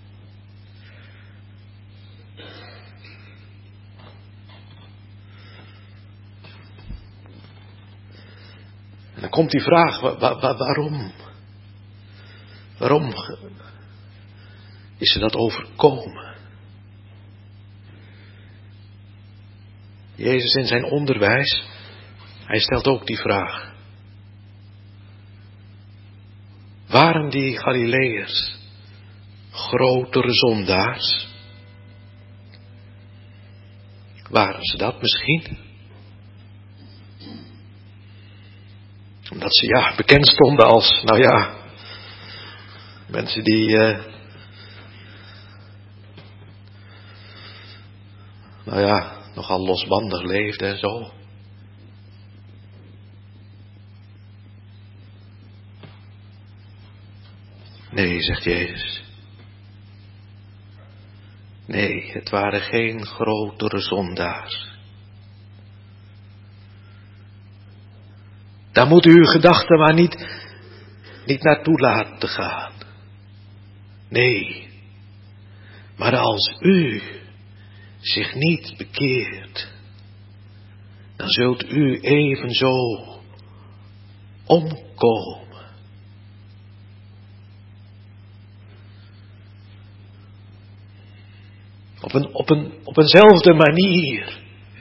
En dan komt die vraag, wa- wa- wa- waarom? Waarom is ze dat overkomen? Jezus in zijn onderwijs, hij stelt ook die vraag. Waren die Galileërs grotere zondaars? Waren ze dat misschien? Omdat ze ja bekend stonden als, nou ja, mensen die, uh, nou ja, nogal losbandig leefden en zo. Nee, zegt Jezus. Nee, het waren geen grotere zondaars. Daar moet u uw gedachten maar niet, niet naartoe laten gaan. Nee, maar als u zich niet bekeert, dan zult u evenzo omkomen. Op een, op een, op eenzelfde manier.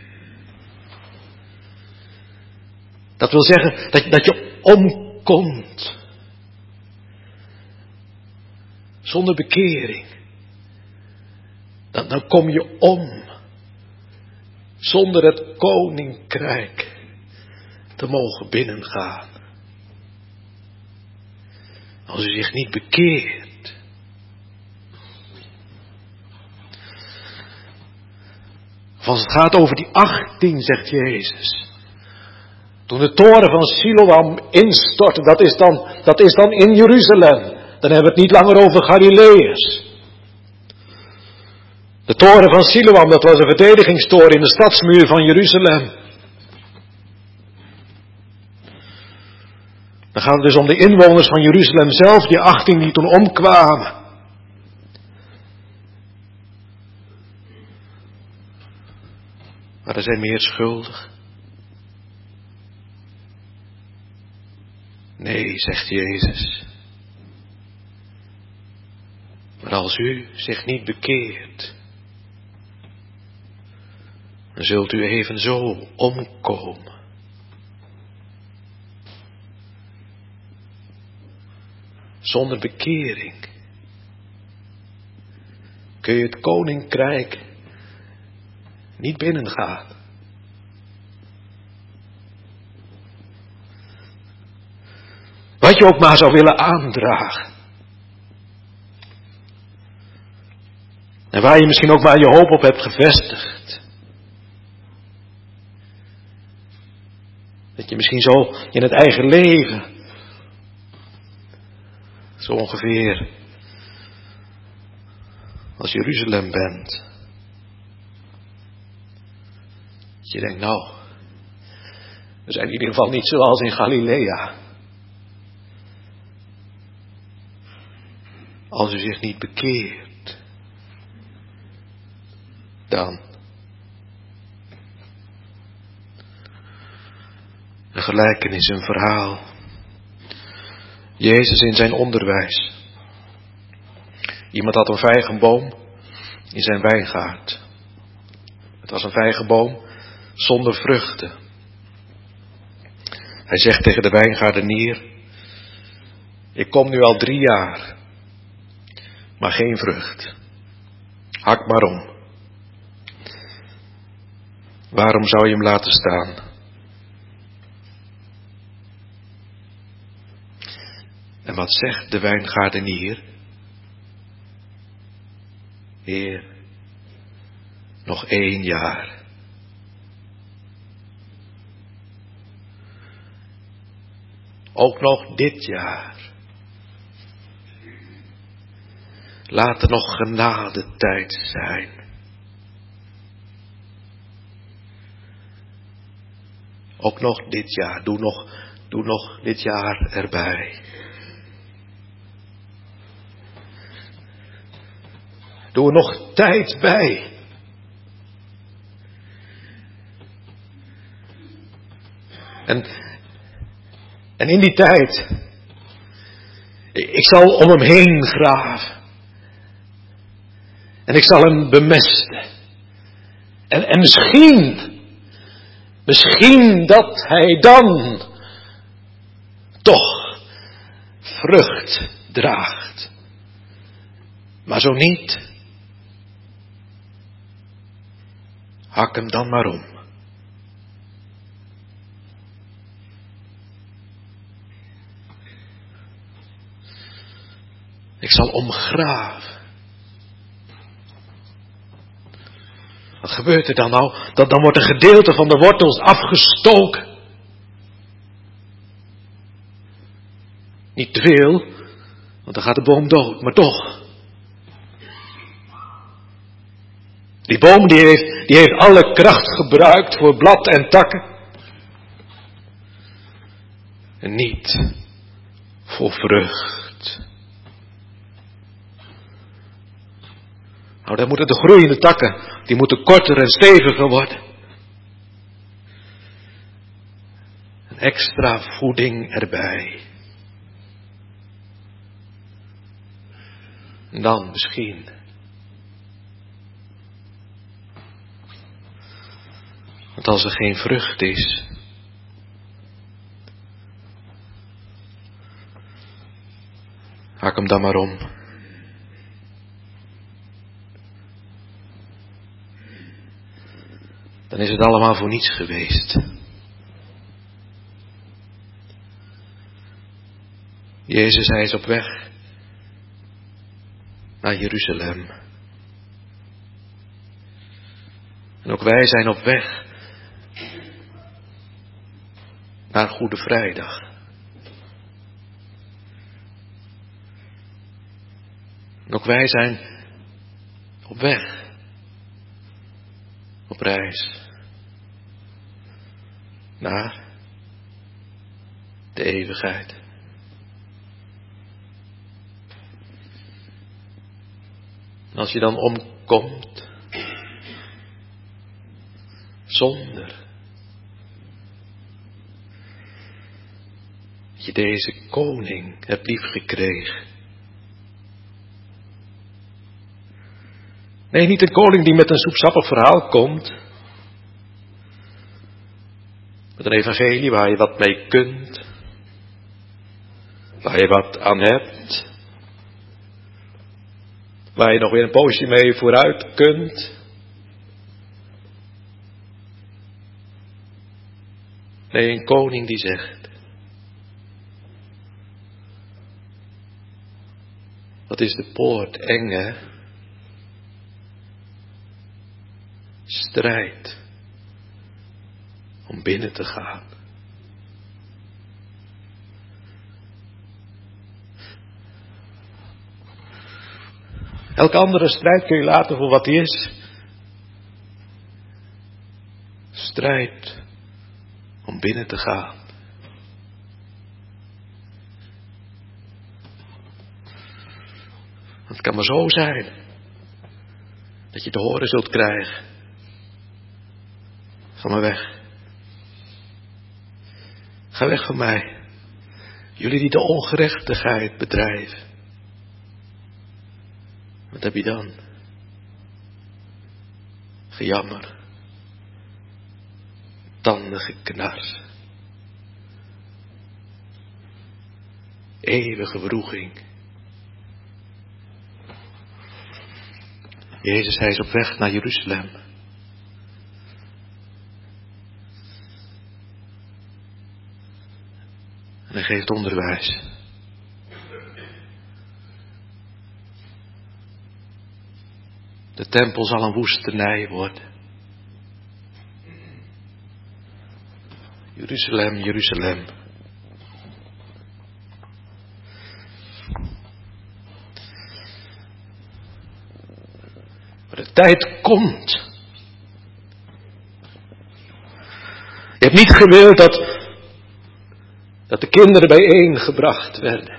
Dat wil zeggen dat, dat je omkomt. Zonder bekering. Dan, dan kom je om. Zonder het koninkrijk te mogen binnengaan. Als u zich niet bekeert. Of als het gaat over die achttien, zegt Jezus. Toen de toren van Siloam instortte, dat is dan, dat is dan in Jeruzalem. Dan hebben we het niet langer over Galileërs. De toren van Siloam, dat was een verdedigingstoren in de stadsmuur van Jeruzalem. Dan gaat het dus om de inwoners van Jeruzalem zelf, die achttien die toen omkwamen. Maar er zijn meer schuldig. Nee, zegt Jezus. Maar als u zich niet bekeert, dan zult u evenzo omkomen. Zonder bekering kun je het koninkrijk niet binnengaan. Wat je ook maar zou willen aandragen. En waar je misschien ook maar je hoop op hebt gevestigd. Dat je misschien zo in het eigen leven, zo ongeveer als Jeruzalem bent. Dat je denkt, nou, we zijn in ieder geval niet zoals in Galilea. Als u zich niet bekeert, dan. Een gelijkenis, een verhaal. Jezus in zijn onderwijs. Iemand had een vijgenboom in zijn wijngaard. Het was een vijgenboom zonder vruchten. Hij zegt tegen de wijngaardenier: ik kom nu al drie jaar, maar geen vrucht. Hak maar om. Waarom zou je hem laten staan? En wat zegt de wijngaardenier? Heer, nog één jaar. Ook nog dit jaar. Laat er nog genadetijd zijn. Ook nog dit jaar. Doe nog, doe nog dit jaar erbij. Doe er nog tijd bij. En, en in die tijd, ik zal om hem heen graven. En ik zal hem bemesten. En, en misschien, misschien dat hij dan toch vrucht draagt. Maar zo niet, hak hem dan maar om. Ik zal omgraven. Wat gebeurt er dan nou? Dat dan wordt een gedeelte van de wortels afgestoken. Niet te veel, want dan gaat de boom dood, maar toch. Die boom die heeft, die heeft alle kracht gebruikt voor blad en takken. En niet voor vrucht. Nou, dan moeten de groeiende takken, die moeten korter en steviger worden. Een extra voeding erbij. En dan misschien. Want als er geen vrucht is, hak hem dan maar om. Dan is het allemaal voor niets geweest. Jezus, hij is op weg naar Jeruzalem. En ook wij zijn op weg naar Goede Vrijdag. En ook wij zijn op weg, op reis naar de eeuwigheid. En als je dan omkomt, zonder dat je deze koning hebt liefgekregen. Nee, niet een koning die met een soepsappig verhaal komt. Met een evangelie waar je wat mee kunt. Waar je wat aan hebt. Waar je nog weer een poosje mee vooruit kunt. Nee, een koning die zegt: wat is de poort eng, hè? Strijd om binnen te gaan. Elke andere strijd kun je laten voor wat die is. Strijd om binnen te gaan. Het kan maar zo zijn dat je te horen zult krijgen: ga maar weg. Ga weg van mij, jullie die de ongerechtigheid bedrijven. Wat heb je dan? Gejammer. Tanden geknars. Eeuwige wroeging. Jezus, hij is op weg naar Jeruzalem. En hij geeft onderwijs. De tempel zal een woestenij worden. Jeruzalem, Jeruzalem. Maar de tijd komt. Je hebt niet gewild dat, dat de kinderen bijeengebracht werden.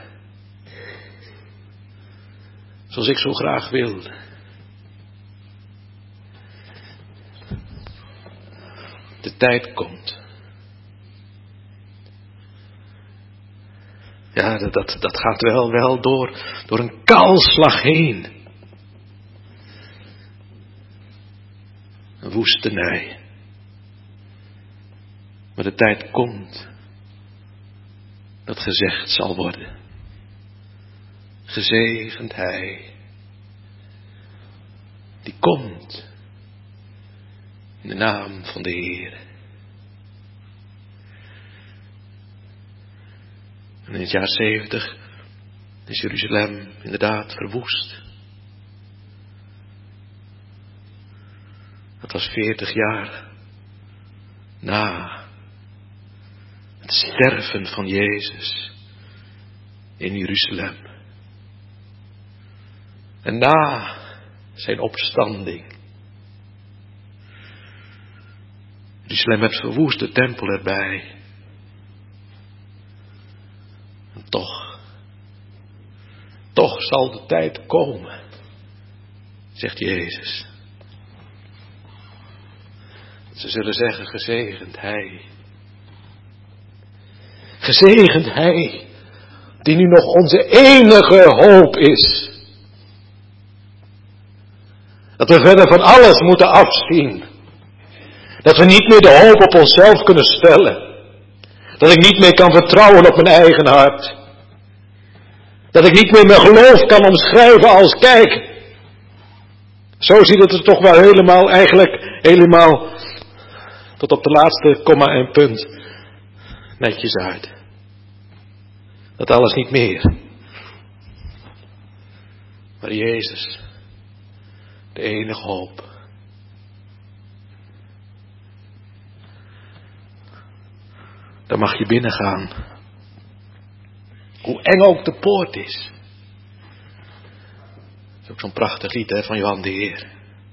Zoals ik zo graag wilde. De tijd komt. Ja, dat, dat, dat gaat wel, wel door, door een kaalslag heen. Een woestenij. Maar de tijd komt dat gezegd zal worden: gezegend hij die komt in de naam van de Heer. En in het jaar zeventig is Jeruzalem inderdaad verwoest. Dat was veertig jaar na het sterven van Jezus in Jeruzalem. En na zijn opstanding. Jeruzalem werd verwoest, de tempel erbij. En toch, toch zal de tijd komen, zegt Jezus. Ze zullen zeggen: gezegend hij. Gezegend hij, die nu nog onze enige hoop is. Dat we verder van alles moeten afzien. Dat we niet meer de hoop op onszelf kunnen stellen. Dat ik niet meer kan vertrouwen op mijn eigen hart. Dat ik niet meer mijn geloof kan omschrijven als: kijk, zo ziet het er toch wel helemaal, eigenlijk helemaal, tot op de laatste komma en punt, netjes uit. Dat alles niet meer. Maar Jezus, de enige hoop. Dan mag je binnengaan. Hoe eng ook de poort is. Dat is ook zo'n prachtig lied, hè, van Johan de Heer.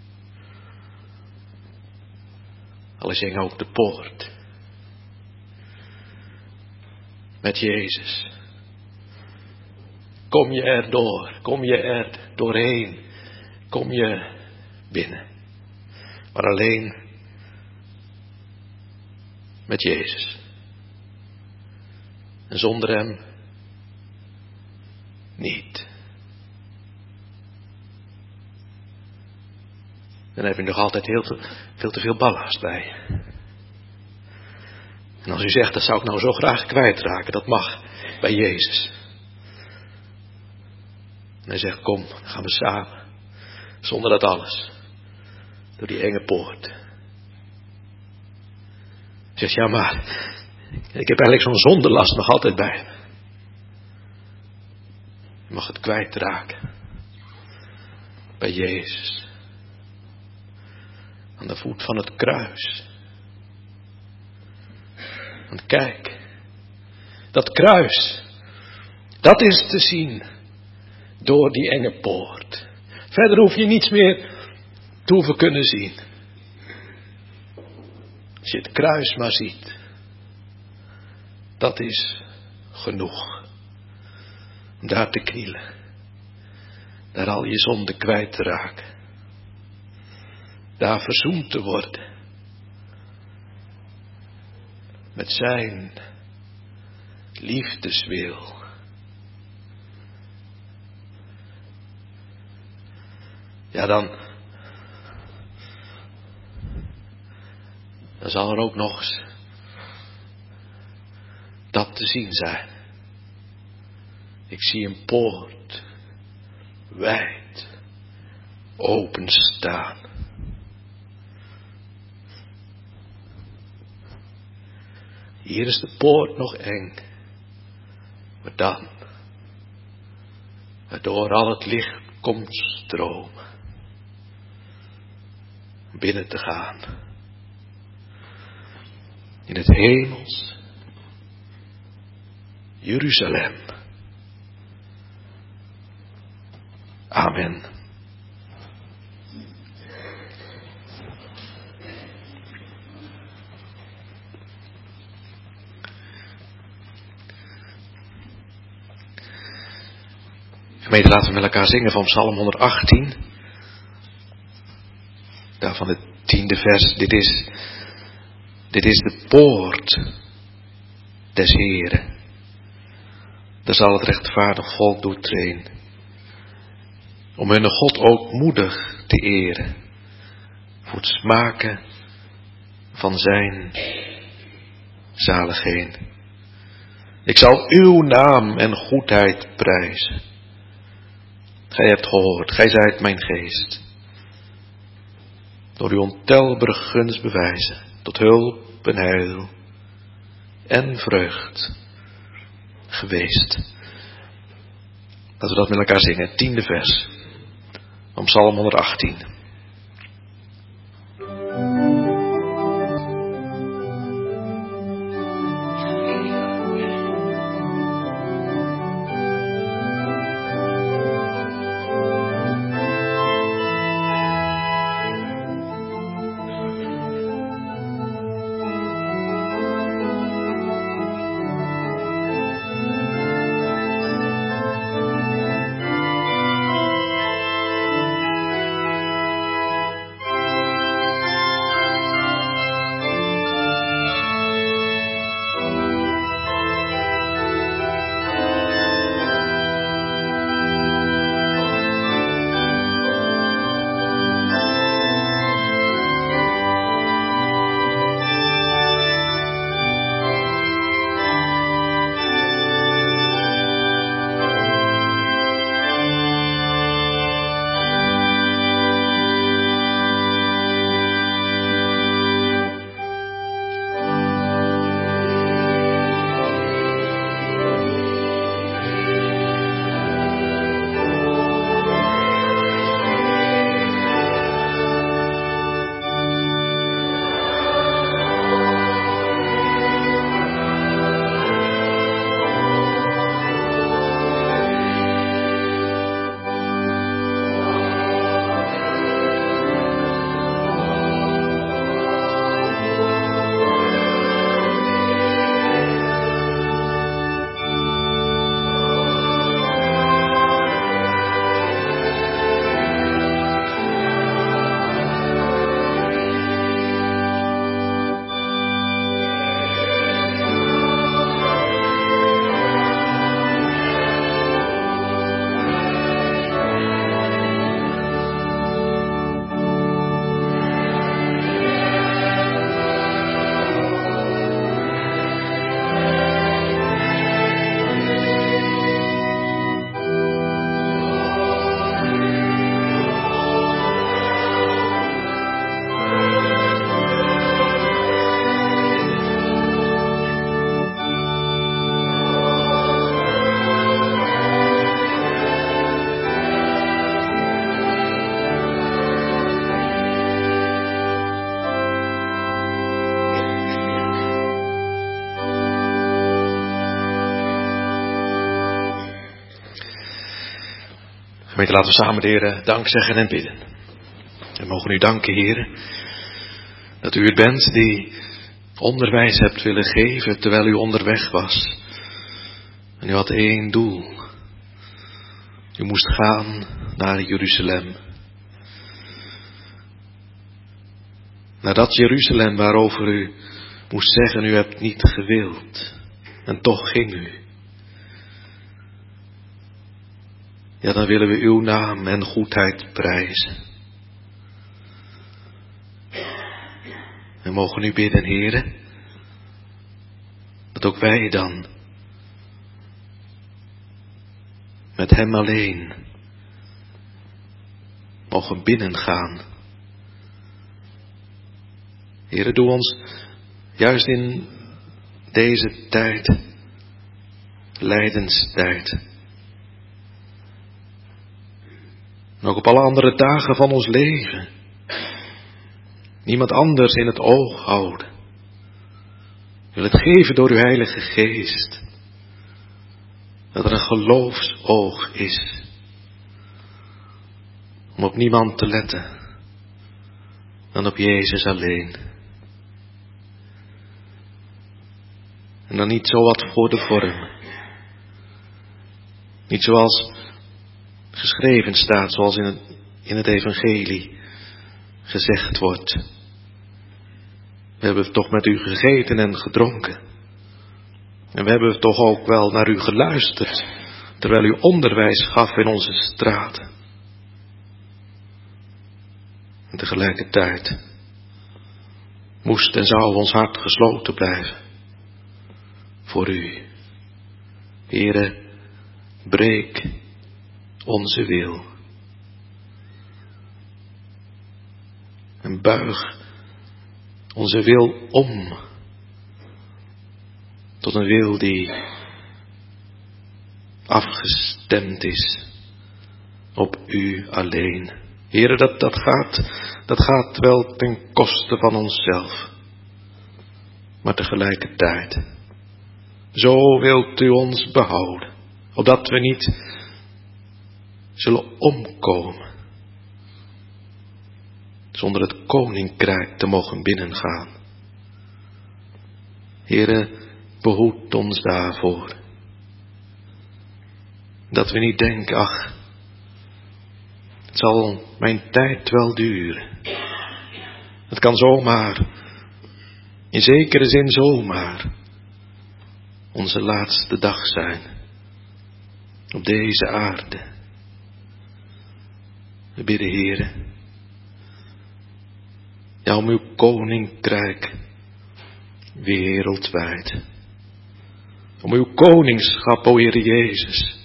Al is eng ook de poort. Met Jezus. Kom je er door. Kom je er doorheen. kom je binnen. Maar alleen met Jezus. En zonder hem niet. Dan heb je nog altijd heel te, veel te veel ballast bij. En als u zegt, dat zou ik nou zo graag kwijtraken, dat mag bij Jezus. En hij zegt, kom, dan gaan we samen. Zonder dat alles. Door die enge poort. Hij zegt, ja maar, ik heb eigenlijk zo'n zondelast nog altijd bij me. Je mag het kwijtraken. Bij Jezus. Aan de voet van het kruis. Want kijk, dat kruis, dat is te zien door die enge poort. Verder hoef je niets meer te hoeven kunnen zien. Als je het kruis maar ziet, dat is genoeg. Om daar te knielen, daar al je zonde kwijt te raken. Daar verzoend te worden. Met zijn liefdeswil. Ja, dan, dan zal er ook nog eens dat te zien zijn. Ik zie een poort wijd openstaan. Hier is de poort nog eng, maar dan, waardoor al het licht komt stromen, binnen te gaan, in het hemels Jeruzalem. Amen. Gemeente, laten we met elkaar zingen van Psalm honderdachttien. Daarvan het tiende vers. Dit is, dit is de poort des Heren. Daar zal het rechtvaardig volk doortreden. Om hun God ook moedig te eren. Voor het smaken van zijn zaligheid. Ik zal uw naam en goedheid prijzen. Gij hebt gehoord, gij zijt mijn geest. Door uw ontelbare gunst bewijzen, tot hulp en heil en vreugd geweest. Laten we dat met elkaar zingen, het tiende vers van Psalm honderdachttien. Gemeente, laten we samen de Heer dank zeggen en bidden. En mogen u danken, Heer, dat u het bent die onderwijs hebt willen geven terwijl u onderweg was. En u had één doel. U moest gaan naar Jeruzalem. Naar dat Jeruzalem waarover u moest zeggen, u hebt niet gewild. En toch ging u. Ja, dan willen we uw naam en goedheid prijzen. En mogen u bidden, Heere, dat ook wij dan met hem alleen mogen binnengaan. Heere, doe ons juist in deze tijd, lijdenstijd, en ook op alle andere dagen van ons leven, niemand anders in het oog houden. Ik wil het geven door uw Heilige Geest, dat er een geloofsoog is, om op niemand te letten dan op Jezus alleen. En dan niet zo wat voor de vorm. Niet zoals geschreven staat, zoals in het, in het evangelie gezegd wordt. We hebben toch met u gegeten en gedronken. En we hebben toch ook wel naar u geluisterd, terwijl u onderwijs gaf in onze straten. En tegelijkertijd moest en zou ons hart gesloten blijven voor u. Heere, breek onze wil. En buig onze wil om tot een wil die afgestemd is op u alleen. Heere, dat, dat, gaat, dat gaat wel ten koste van onszelf. Maar tegelijkertijd, zo wilt u ons behouden, opdat we niet zullen omkomen, zonder het koninkrijk te mogen binnengaan. Heere, behoed ons daarvoor. Dat we niet denken, ach, het zal mijn tijd wel duren. Het kan zomaar, in zekere zin zomaar, onze laatste dag zijn op deze aarde. We bidden, Heere, ja, om uw koninkrijk wereldwijd. Om uw koningschap, o Heer Jezus.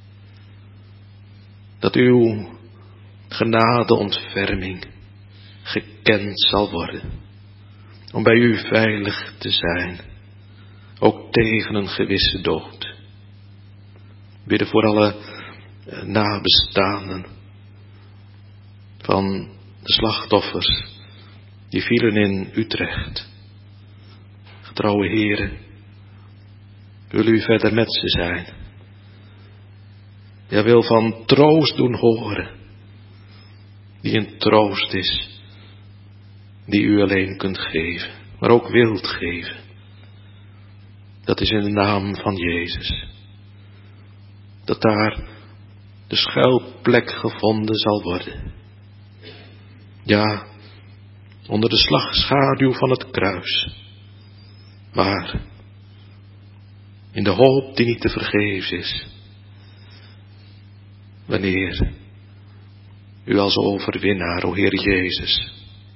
Dat uw genade-ontferming gekend zal worden. Om bij u veilig te zijn. Ook tegen een gewisse dood. Bidden voor alle nabestaanden van de slachtoffers die vielen in Utrecht. Getrouwe Heere, wil u verder met ze zijn. Ja, wil van troost doen horen, die een troost is, die u alleen kunt geven, maar ook wilt geven. Dat is in de naam van Jezus. Dat daar de schuilplek gevonden zal worden. Ja, onder de slagschaduw van het kruis. Maar in de hoop die niet te vergeefs is. Wanneer u als overwinnaar, o Heer Jezus,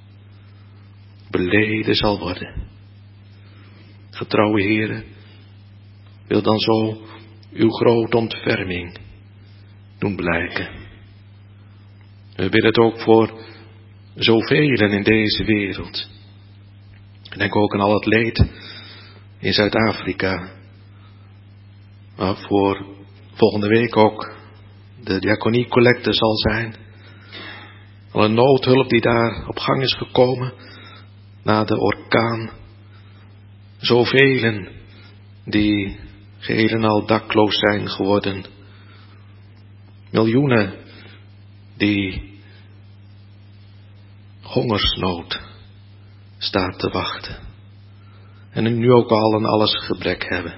beleden zal worden. Getrouwe Heere, wil dan zo uw grote ontferming doen blijken. We bidden het ook voor zoveel in deze wereld. Ik denk ook aan al het leed in Zuid-Afrika. Maar voor volgende week ook de diaconiecollecte zal zijn. Alle noodhulp die daar op gang is gekomen na de orkaan. Zoveel die geheel en al dakloos zijn geworden. Miljoenen die hongersnood staat te wachten. En nu ook al aan alles gebrek hebben.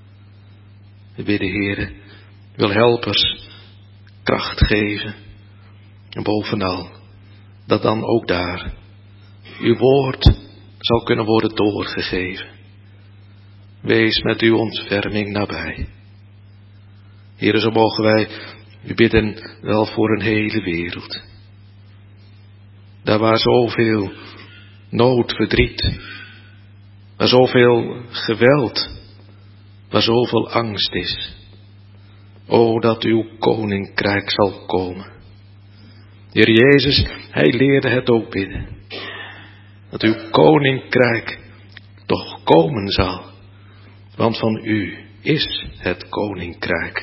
We bidden, Heere, wil helpers kracht geven. En bovenal, dat dan ook daar uw woord zal kunnen worden doorgegeven. Wees met uw ontferming nabij. Heere, zo mogen wij u bidden wel voor een hele wereld. Daar waar zoveel nood, verdriet, waar zoveel geweld, waar zoveel angst is. O, dat uw koninkrijk zal komen. Heer Jezus, hij leerde het ook bidden. Dat uw koninkrijk toch komen zal. Want van u is het koninkrijk.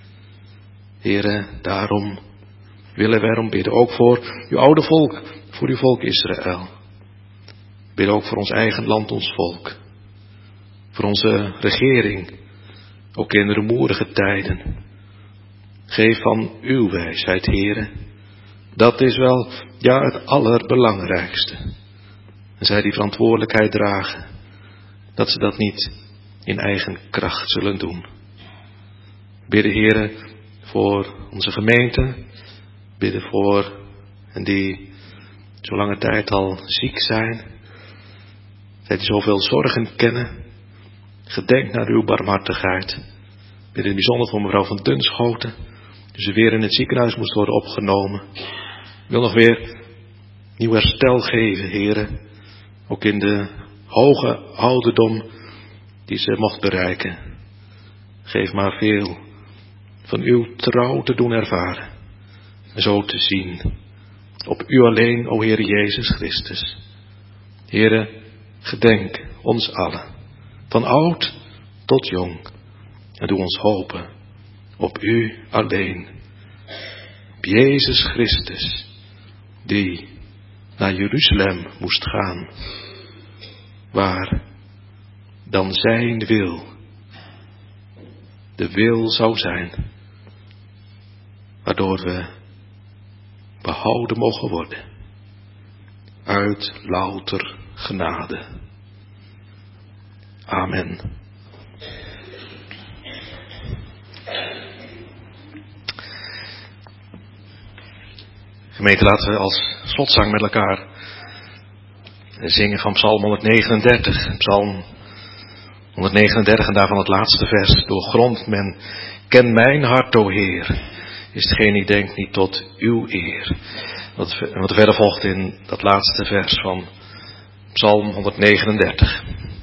Heere, daarom willen wij erom bidden. Ook voor uw oude volk, voor uw volk Israël. Bid ook voor ons eigen land, ons volk. Voor onze regering, ook in rumoerige tijden. Geef van uw wijsheid, Heere. Dat is wel, ja, het allerbelangrijkste. En zij die verantwoordelijkheid dragen, dat ze dat niet in eigen kracht zullen doen. Bidden, Heere, voor onze gemeente. Bidden voor hen die zo lange tijd al ziek zijn. Zij die zoveel zorgen kennen. Gedenk naar uw barmhartigheid. Bidden in bijzonder voor mevrouw van Dunschoten. Die ze weer in het ziekenhuis moest worden opgenomen. Ik wil nog weer nieuw herstel geven, Heere. Ook in de hoge ouderdom die ze mocht bereiken. Geef maar veel van uw trouw te doen ervaren. En zo te zien. Op u alleen, o Heer Jezus Christus. Heere, gedenk ons allen. Van oud tot jong. En doe ons hopen op u alleen. Op Jezus Christus. Die naar Jeruzalem moest gaan. Waar dan zijn wil de wil zou zijn. Waardoor we behouden mogen worden. Uit louter genade. Amen. Gemeente, laten we als slotzang met elkaar zingen van Psalm honderdnegenendertig. Psalm honderdnegenendertig en daarvan het laatste vers. Doorgrond men, ken mijn hart, o Heer, is hetgeen die denkt niet tot uw eer. Wat, wat er verder volgt in dat laatste vers van Psalm honderdnegenendertig.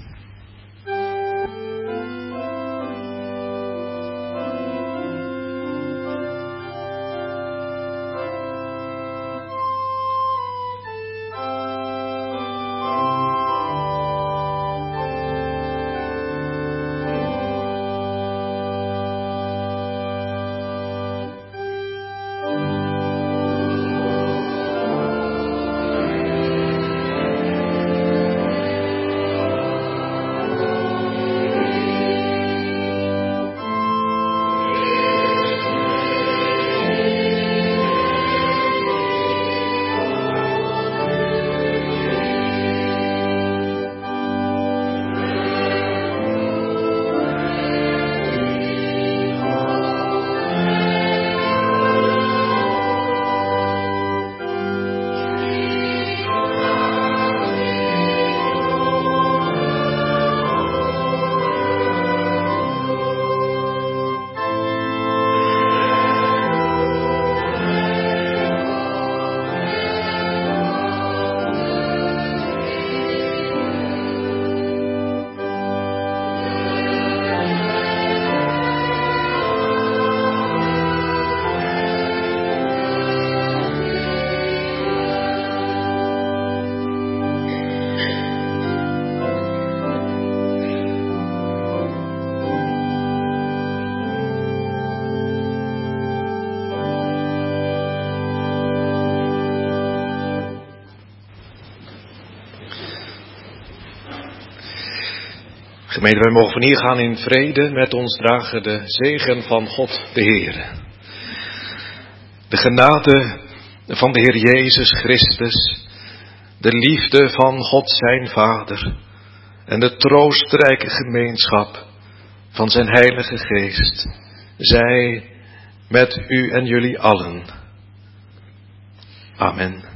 Gemeente, wij mogen van hier gaan in vrede, met ons dragen de zegen van God de Heer. De genade van de Heer Jezus Christus, de liefde van God zijn Vader en de troostrijke gemeenschap van zijn Heilige Geest, zij met u en jullie allen. Amen.